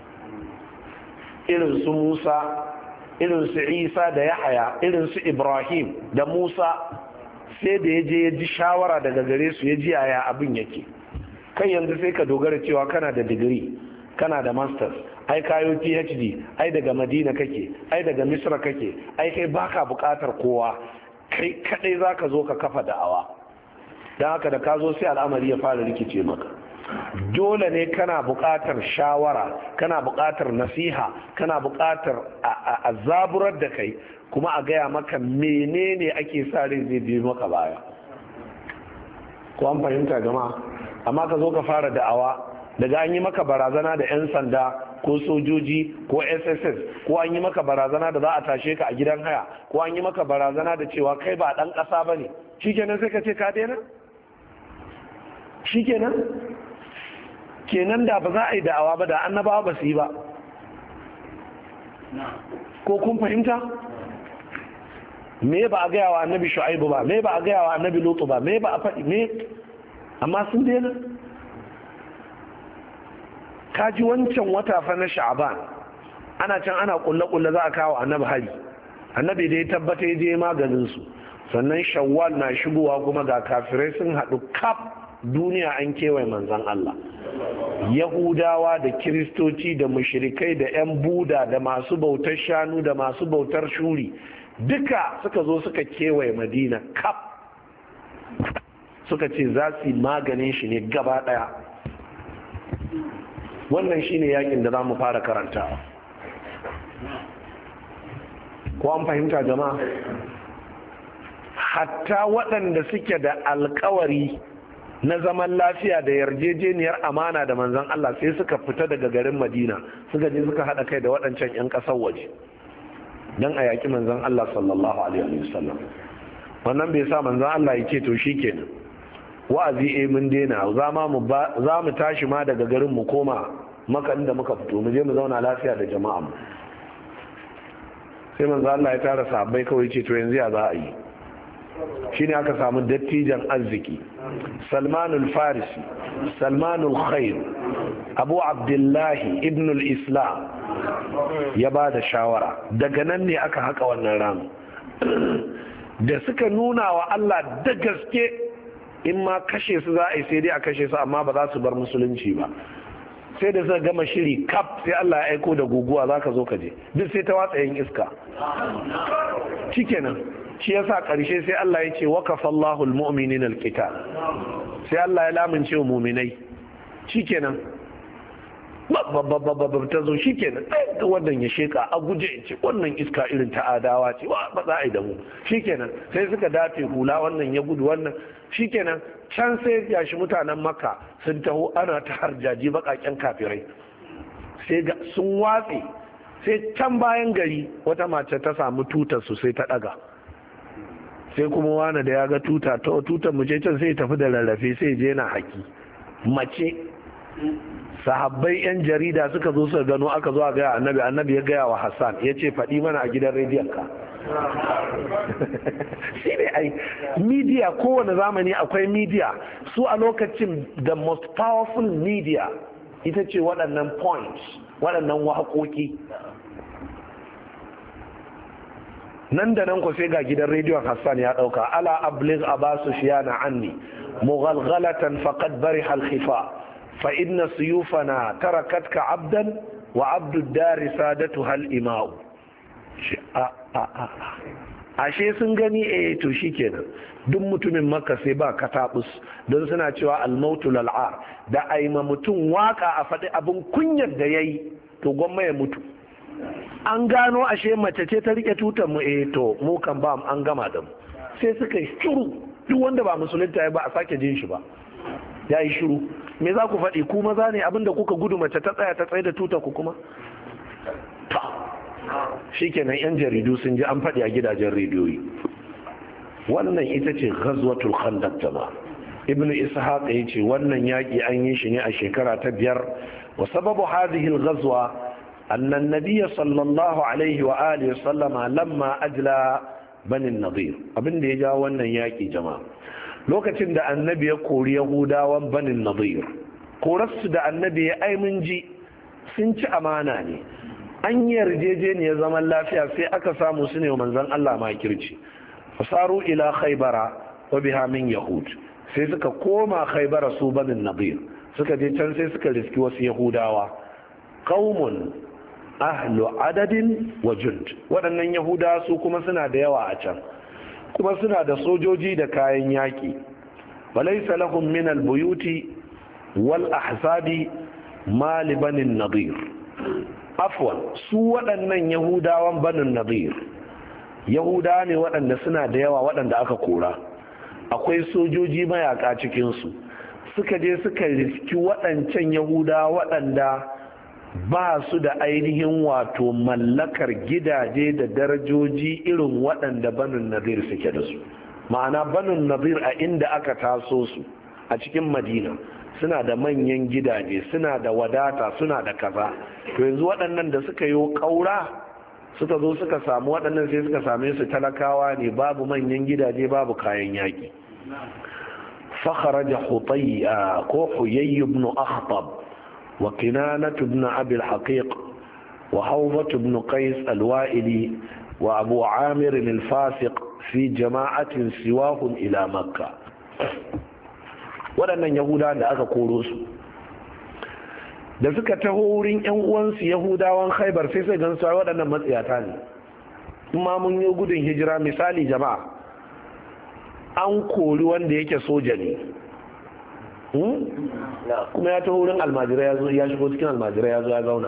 irin su Musa, irin su Isa da Yahaya, irin su Ibrahim da Musa, sai da ya je ya ji shawara daga gare su, ya ji yaya abin yake. kai yanzu sai ka dogara cewa kana da digiri, kana da masters, ai kayo phd, ai daga madina kake, ai daga misra kake, ai kai baka bukatar kowa, kai kadai zaka zo ka kafa da'awa. don haka da ka zo sai al'amari ya fara rikice maka. Dole ne kana bukatar shawara, kana bukatar nasiha, kana bukatar a zaburar da kai, kuma a gaya maka menene ake sa rai zai bi maka baya. Ko an fahimta jama'a? Amma ka zo ka fara da'awa, daga an yi maka barazana da 'yan sanda ko sojoji ko S S S, ko an yi maka barazana da za a tashe ka a gidan haya, ko an yi maka barazana da cewa kai ba dan kasa ba ne, shikenan sai ka ce ka daina? Shikenan? Kenan da ba za a yi da'awa ba da annabawa ba su yi ba. Ko kun fahimta? Me ba a gaya wa annabi Shu'aibu ba, me ba a gaya wa annabi Lutu ba, me ba a faɗi, me? Amma sun daina. Kaji wancan wata fa na Sha'ban, ana can ana kulle-kulle za a kawo annabi hari. Annabi da ya tabbata ya je maganin su. Sannan Shawwal na shigowa kuma ga kafirai sun haɗu kaf duniya an kewaye manzon Allah. Yahudawa da Kiristoci da mushrikai da 'yan Buda da masu bautar shanu da masu bautar shuri duka suka zo suka kewaye Madina kaf, suka ce za su yi maganin shi ne gaba daya. Wannan shine yakin da za mu fara karantawa. Ko an fahimta jama'a? Hatta waɗanda suke da alkawari na zaman lafiya da yarjejeniyar amana da manzon Allah sai suka fita daga garin Madina, suka je suka haɗa kai da waɗancan 'yan ƙasar waje don a yaƙi manzon Allah sallallahu alaihi wasallam. Wannan bai sa manzon Allah ya ce to shikenan wa'azi eh mun daina, za mu tashi ma daga garin mu koma Makka inda muka fito, mu je mu zauna lafiya da jama'a mu. Sai manzon Allah ya tara sahabbai kawai ce to yanzu ya za a yi. Shine aka samu dattijan arziki Salmanul Farisi, Salmanul Khair, Abu Abdullahi Ibn al-Islam ya ba da shawara. Daga nan ne aka haka wannan ramu da suka nuna wa Allah da gaske in ma kashe su za a yi sai dai a kashe su, amma ba za su bar musulunci ba. Sai da suka gama shiri kaf sai Allah ya aiko da guguwa, za ka zo ka je duk sai ta watsa yin iska. Shikenan shi yasa karshe sai Allah ya ce waqafa Allahul mu'minina al-qital, sai Allah ya lamince wa mu'minai. Shikenan babbabbabbab ta zo shikenan ga wannan ya sheka a guje in ce wannan iska irin ta adawa ce ba za a yi da mu. Shikenan sai suka dafe hula, wannan ya gudu wannan. Shikenan can sai ya shi mutanen Makka sun taho ana ta harjaji bakaken kafirai, sai ga sun watse. Sai can bayan gari wata mace ta samu tutar su sai ta daga, sai kuma wani da ya ga tuta ta tutar mu ce can sai tafi da rarrafe sai je na haki mace. Sahabbai yan jarida suka zo suka gano, aka zo a gaya annabi, annabi ya gaya wa Hassan ya ce faɗi mana a gidan rediyon ka. Shi ne ai media, kowane zamani akwai media. Su a lokacin the most powerful media ita ce waɗannan points, waɗannan waƙoƙi. Nan da nan ku sai ga gidan rediyon Hassan ya ɗauka ala abligh aba sufyan anni mughalghalatan faqad bariha al-khifa fa inna suyufana tarakatka abdan wa abdu ad-dari sadatuha al-ima'u. Ashe sun gani eh to shikenan duk mutumin Makka sai ba katabus, don suna cewa al-mautu lal'ar, da aima mutum waka a faɗi abin kunyar da yayi to gwamma ya mutu. An gano ashe mace ce ta rike tutar mu eh to mu kan ba an gama da mu. Sai suka yi shiru, duk wanda ba musulunta ya ba a sake jin shi ba, ya yi shiru. Me za ku faɗi ku maza ne abinda kuka gudu mace ta tsaya ta tsaye da tutar ku kuma? Shikenan yan jaridu sun ji an faɗi a gidajen rediyoyi. Wannan ita ce ghazwatul khandaq jama'a. Ibn Ishaq ya ce wannan yaƙi an yi shi ne a shekara ta biyar. Wa sababu hadhihi al-ghazwa anna an-nabiy sallallahu alaihi wa alihi wa sallama lamma ajla bani an-nadir. Abin da ya jawo wannan yaƙi jama'a, lokacin da annabi ya kori Yahudawan bani an-nadir, korarsu da annabi ya ai mun ji sun ci amana ne. An yarjejeniyar zaman lafiya sai aka samu su ne manzon Allah makirci. Fasaru ila Khaybara wa biha min Yahud, sai suka koma Khaybara su banin Nadir, suka je can sai suka riski wasu yahudawa qaumun ahlu adadin wa jund. waɗannan yahudawa su kuma suna da yawa a can, kuma suna da sojoji da kayan yaƙi. walaysa lahum min al-buyuti wal ahsabi ma li banin nadir. afwan, su waɗannan yahudawan banin nadir yahudawa ne waɗanda suna da yawa, waɗanda aka kora, akwai sojoji mayaka cikinsu. suka je suka riski waɗancan yahuda waɗanda ba su da ainihin wato mallakar gidaje da darajoji irin waɗanda banin nadir suke da su. ma'ana banin nadir a inda aka taso su a cikin madina suna da manyan gidaje, suna da wadata, suna da kaza. to yanzu waɗannan da suka yi ƙaura suka zo suka samu waɗannan sai suka same su talakawa ne, babu manyan gidaje, babu kayan yaƙi. فخرج حطي كو حيي بن أخطب وكنانة بن أبي الحقيق وحوضة بن قيس الوائلي وأبو عامر الفاسق في جماعة سواهم إلى مكة. waɗannan yahudawan da aka koro su da suka taho wurin yan uwansu yahudawan khaibar sai sai gansu waɗannan matsiyata ne. kuma mun yi gudun hijira, misali jama'a, an kori wanda yake soja ne kuma ya taho wurin almajirai ya shigo cikin almajirai ya zo ya zauna.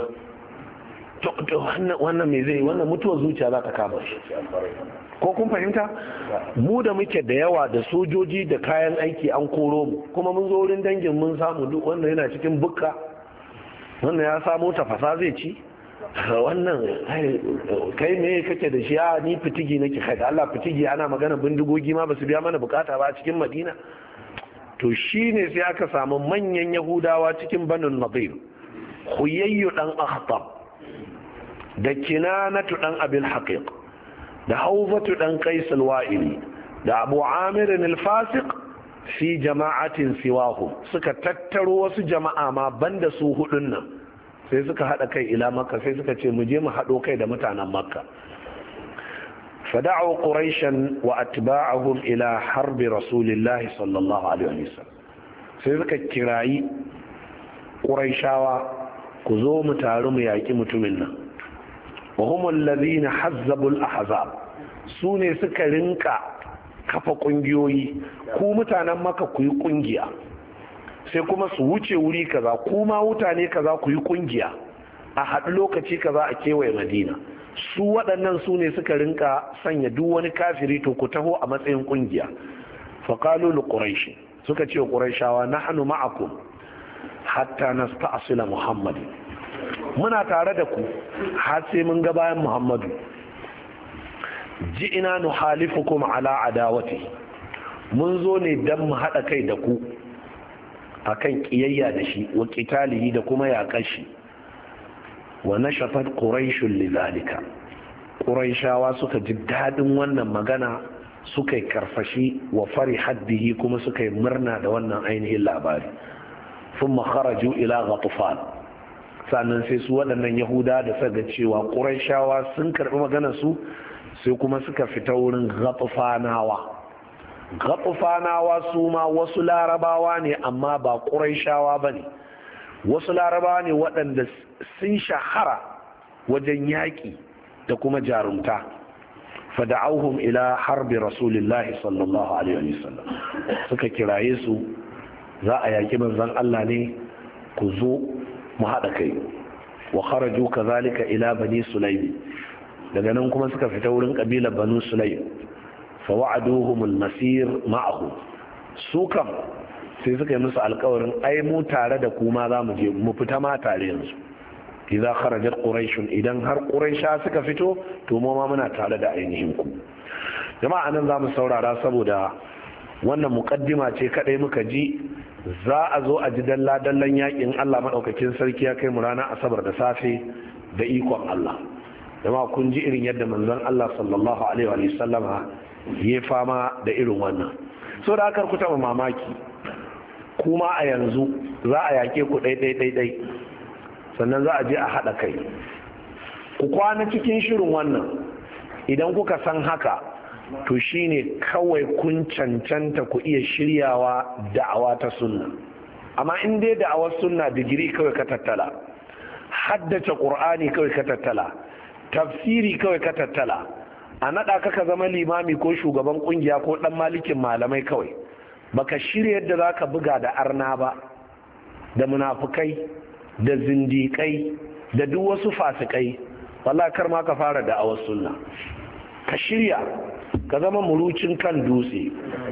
wannan mai zai wannan mutuwar zuciya za ta kama shi, ko kun fahimta? mu da muke da yawa da sojoji da kayan aiki an koro mu, kuma mun zo wurin dangin mun samu duk wannan yana cikin bukka, wannan ya samu tafasa zai ci, wannan kai me kake da shi? a ni fitigi nake. kai da Allah, fitigi ana magana bindigogi ma basu biya mana bukata ba a cikin Madina. to shine sai aka samu manyan yahudawa cikin Banu Nadir, Huyayyu dan Akhtab da Kinanatu dan Abil Haqiq da Hawzatu dan Qais al-Wa'ili da Abu Amir al-Fasiq fi jama'atin siwahu, suka tattaro wasu jama'a ma banda su hudun nan, sai suka haɗa kai ila makka, sai suka ce mu je mu haɗo kai da mutanen makka. fada'u quraishan wa atba'ahum ila harbi rasulillahi sallallahu alaihi wasallam, sai suka kirayi quraishawa, ku zo mu taru mu yaki mutumin nan. wa humul ladhina hazzabul ahzab, su ne suka rinka kafa kungiyoyi, ku mutanen makka ku yi kungiya, sai kuma su wuce wuri kaza, kuma mutane kaza ku yi kungiya a haɗu lokaci kaza a kewaye madina. su waɗannan su ne suka rinka sanya duk wani kafiri to ku taho a matsayin kungiya. faƙalu li quraish, suka ce wa quraishawa nahnu ma'akum hatta nasta'sila muhammad, muna tare da ku har sai mun ga bayan muhammadu. ji'ina nuhalifukum ala adawati, mun zo ne dan mu haɗa kai da ku akan kiyayya da shi, wa qitalihi da kuma yaƙar shi. wa nashatat quraishun lidhalika, quraishawa suka ji dadin wannan magana, suka yi karfashi, wa farihat bihi, kuma suka yi murna da wannan ainihin labari. thumma kharaju ila ghatfan, sannan sai su waɗannan yahuda da suka ga cewa quraishawa sun karbi maganar su, sai kuma suka fita wurin ghatfanawa. ghatfanawa su ma wasu larabawa ne, amma ba quraishawa bane. wasu larabawa ne waɗanda sun shahara wajen yaƙi da kuma jarumta. fada'auhum ila harbi rasulillahi sallallahu alaihi wasallam, suka kiraye su, za a yaƙi manzon Allah ne, ku zo mu haɗa kai. wa kharaju kazalika ila bani sulaym, daga nan kuma suka fita wurin kabilar banu sulaym. fa wa'aduhum al-masir ma'ahu, su kam sai suka yi musu alkawarin ai mu tare da kuma za mu je mu fita ma tare yanzu. idza kharajat quraish, idan har quraisha suka fito to mu ma muna tare da ainihin ku. jama'a nan za mu saurara saboda wannan muqaddima ce kadai muka ji. za a zo a ji dalla dallan yakin Allah madaukakin sarki ya kai mu ranar asabar da safe da ikon Allah. jama'a kun ji irin yadda manzon Allah sallallahu alaihi wa sallama ya fama da irin wannan. so da aka ku taba mamaki, kuma a yanzu za a yake ku ɗai-ɗai-ɗai, sannan za a je a haɗa kai. ku kwana cikin shirin wannan, idan kuka san haka to shine kawai kun cancanta ku iya shiryawa da'awa ta sunna. amma in dai da awar sunna digiri kawai ka tattala, haddace qur'ani kawai ka tattala, tafsiri kawai ka tattala, a naɗa ka ka zama limami ko shugaban ƙungiya ko ɗan malikin malamai kawai, baka shirya yadda za ka buga da arna ba, da munafukai, da zindiƙai, da duk wasu fasikai, wallahi kar ma ka fara da awar sunna. Ka shirya ka zama murucin kan dutse,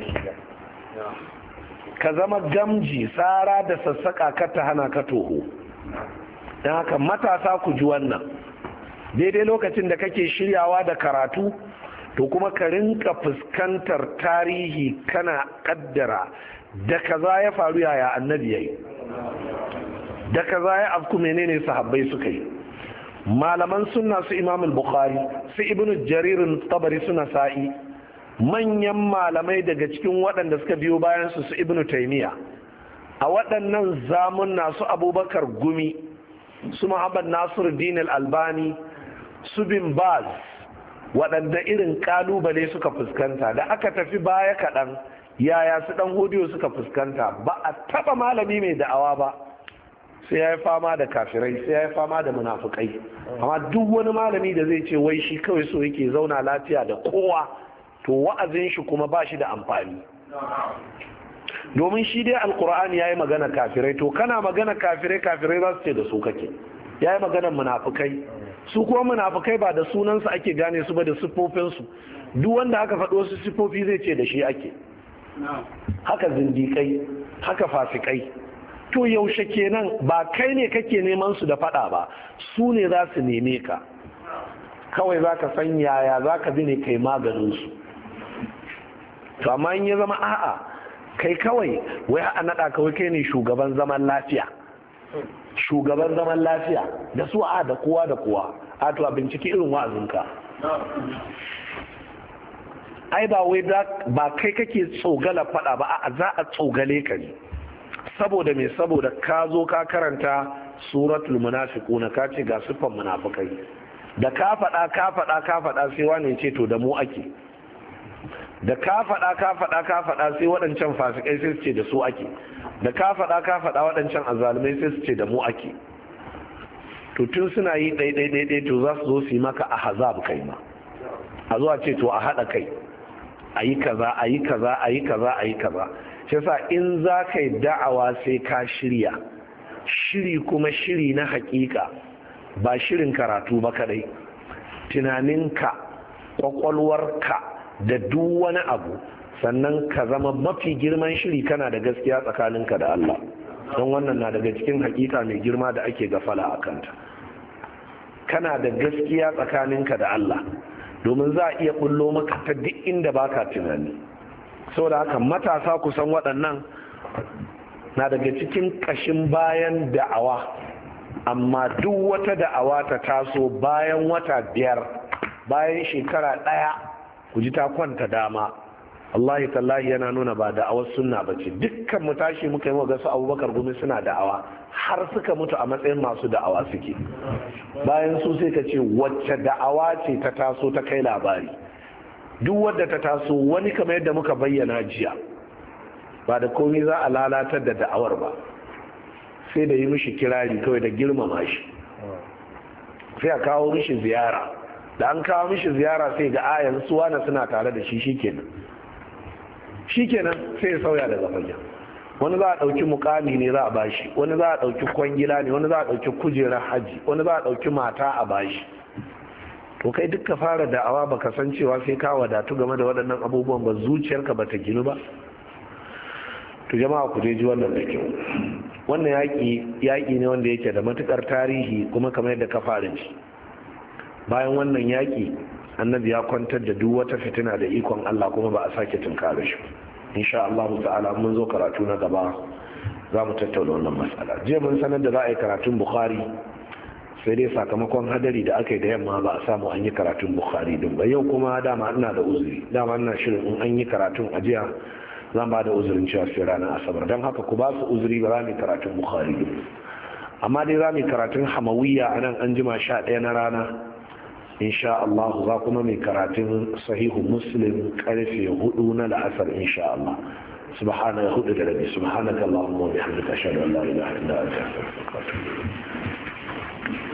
ka zama gamji tsara da sassaƙa ka ta hana ka toho. Don haka matasa ku ji wannan, daidai lokacin da kake shiryawa da karatu, to kuma ka rinka fuskantar tarihi kana kaddara da kaza ya faru yaya annabi yayi, da kaza ya afku menene sahabbai suka yi. Malaman sunna su Imam al-Bukhari, su Ibn Jarir tabari suna sa'i, manyan malamai daga cikin waɗanda suka biyo bayan su su Ibn Taymiyyah, a waɗannan zamunna su Abubakar Gumi, su Muhammad Nasiruddin al-Albani, su Bin Baz, waɗanda irin kalubale suka fuskanta. Da aka tafi baya kaɗan, yaya su ɗan hudiyo suka fuskanta, ba a taɓa malami mai da'awa ba sai ya yi fama da kafirai, sai ya yi fama da munafukai. Amma duk wani malami da zai ce wai shi kawai so yake zauna lafiya da kowa, to wa'azin shi kuma ba shi da amfani, domin shi dai alkur'ani ya yi magana kafirai, to kana magana kafirai kafirai za su ce da su kake. Ya yi magana munafukai, su kuma munafukai ba da sunansu ake gane su ba, da siffofinsu. Duk wanda aka faɗo wasu siffofi zai ce da shi ake. Haka zindiƙai, haka fasikai. To yaushe kenan ba kai ne kake neman su da faɗa ba, su ne za su neme ka. Kawai za ka san yaya za ka bi ne kai maganinsu. To amma in ya zama a'a, kai kawai wai a naɗa kawai kai ne shugaban zaman lafiya. Shugaban zaman lafiya da su a da kowa da kowa, a to a binciki irin wa'azinka. Ai ba wai ba kai kake tsogala faɗa ba, a za a tsogale ka ne. Saboda me? Saboda ka zo ka karanta suratul munafiquna, ka ce ga siffan munafikai, da ka faɗa ka faɗa ka faɗa sai wani ce to da mu ake, da ka faɗa ka faɗa ka faɗa sai waɗancan fasikai sai su ce da su ake, da ka faɗa ka faɗa waɗancan azzalumai sai su ce da mu ake. To tun suna yi ɗai ɗai ɗai to za su zo su yi maka a hazab kai ma, a zuwa ce to a haɗa kai, a yi kaza a yi kaza a yi kaza a yi kaza. Shi yasa in za ka yi da'awa sai ka shirya shiri, kuma shiri na hakika, ba shirin karatu ba kadai, tunaninka, kwakwalwarka da duk wani abu, sannan ka zama mafi girman shiri kana da gaskiya tsakaninka da Allah, don wannan na daga cikin hakika mai girma da ake gafala a kanta. Kana da gaskiya tsakaninka da Allah, domin za a iya bullo maka ta duk inda baka tunani. Saboda haka matasa kusan waɗannan na daga cikin ƙashin bayan da'awa, amma duk wata da'awa ta taso bayan wata biyar, bayan shekara ɗaya, ku ji ta kwanta dama. Wallahi tallahi yana nuna ba da'awar sunna ba ce. Dukkan mu tashi muka yi ga su Abubakar Gumi suna da'awa, har suka mutu a matsayin masu da'awa suke. Bayan su sai ka ce wacce da'awa ce ta taso ta kai labari. Duk wadda ta taso wani kamar yadda muka bayyana jiya, ba da komai za a lalatar da da'awar ba, sai da yi mishi kirari kawai da girmama shi, sai a kawo mishi ziyara. Da an kawo mishi ziyara sai ga ayan suwana suna tare da shi, shikenan shikenan sai ya sauya daga fagen. Wani za a ɗauki mukami ne za a bashi, wani za a ɗauki kwangila ne, wani za a ɗauki kujerar haji, wani za a ɗauki mata a bashi. To kai duk ka fara da'awa baka san cewa sai ka wadatu game da waɗannan abubuwan ba, zuciyarka ba ta ginu ba. To jama'a ku ji wannan da kyau. Wannan yaƙi yaƙi ne wanda yake da matukar tarihi, kuma kamar yadda ka fara ji, bayan wannan yaƙi annabi ya kwantar da duk wata fitina da ikon Allah, kuma ba a sake tunkare shi. Insha Allah ta'ala mun zo karatu na gaba za mu tattauna wannan matsala. Jiya mun sanar da za a yi karatun Bukhari, sai dai sakamakon hadari da aka yi da yamma ba a samu an yi karatun Bukhari din ba. Yau kuma dama ina da uzuri, dama ina shirin in an yi karatun a jiya zan ba da uzurin cewa sai ranar Asabar, don haka ku ba su uzuri ba za mu yi karatun Bukhari din. Amma dai za mu yi karatun Hamawiyya a nan an jima sha ɗaya na rana insha Allah, za kuma mai karatun Sahihu Muslim karfe hudu na la'asar insha Allah. subhana hudu da rabi subhanaka allahumma wa bihamdika ashhadu an la ilaha illa anta astaghfiruka wa atubu ilayk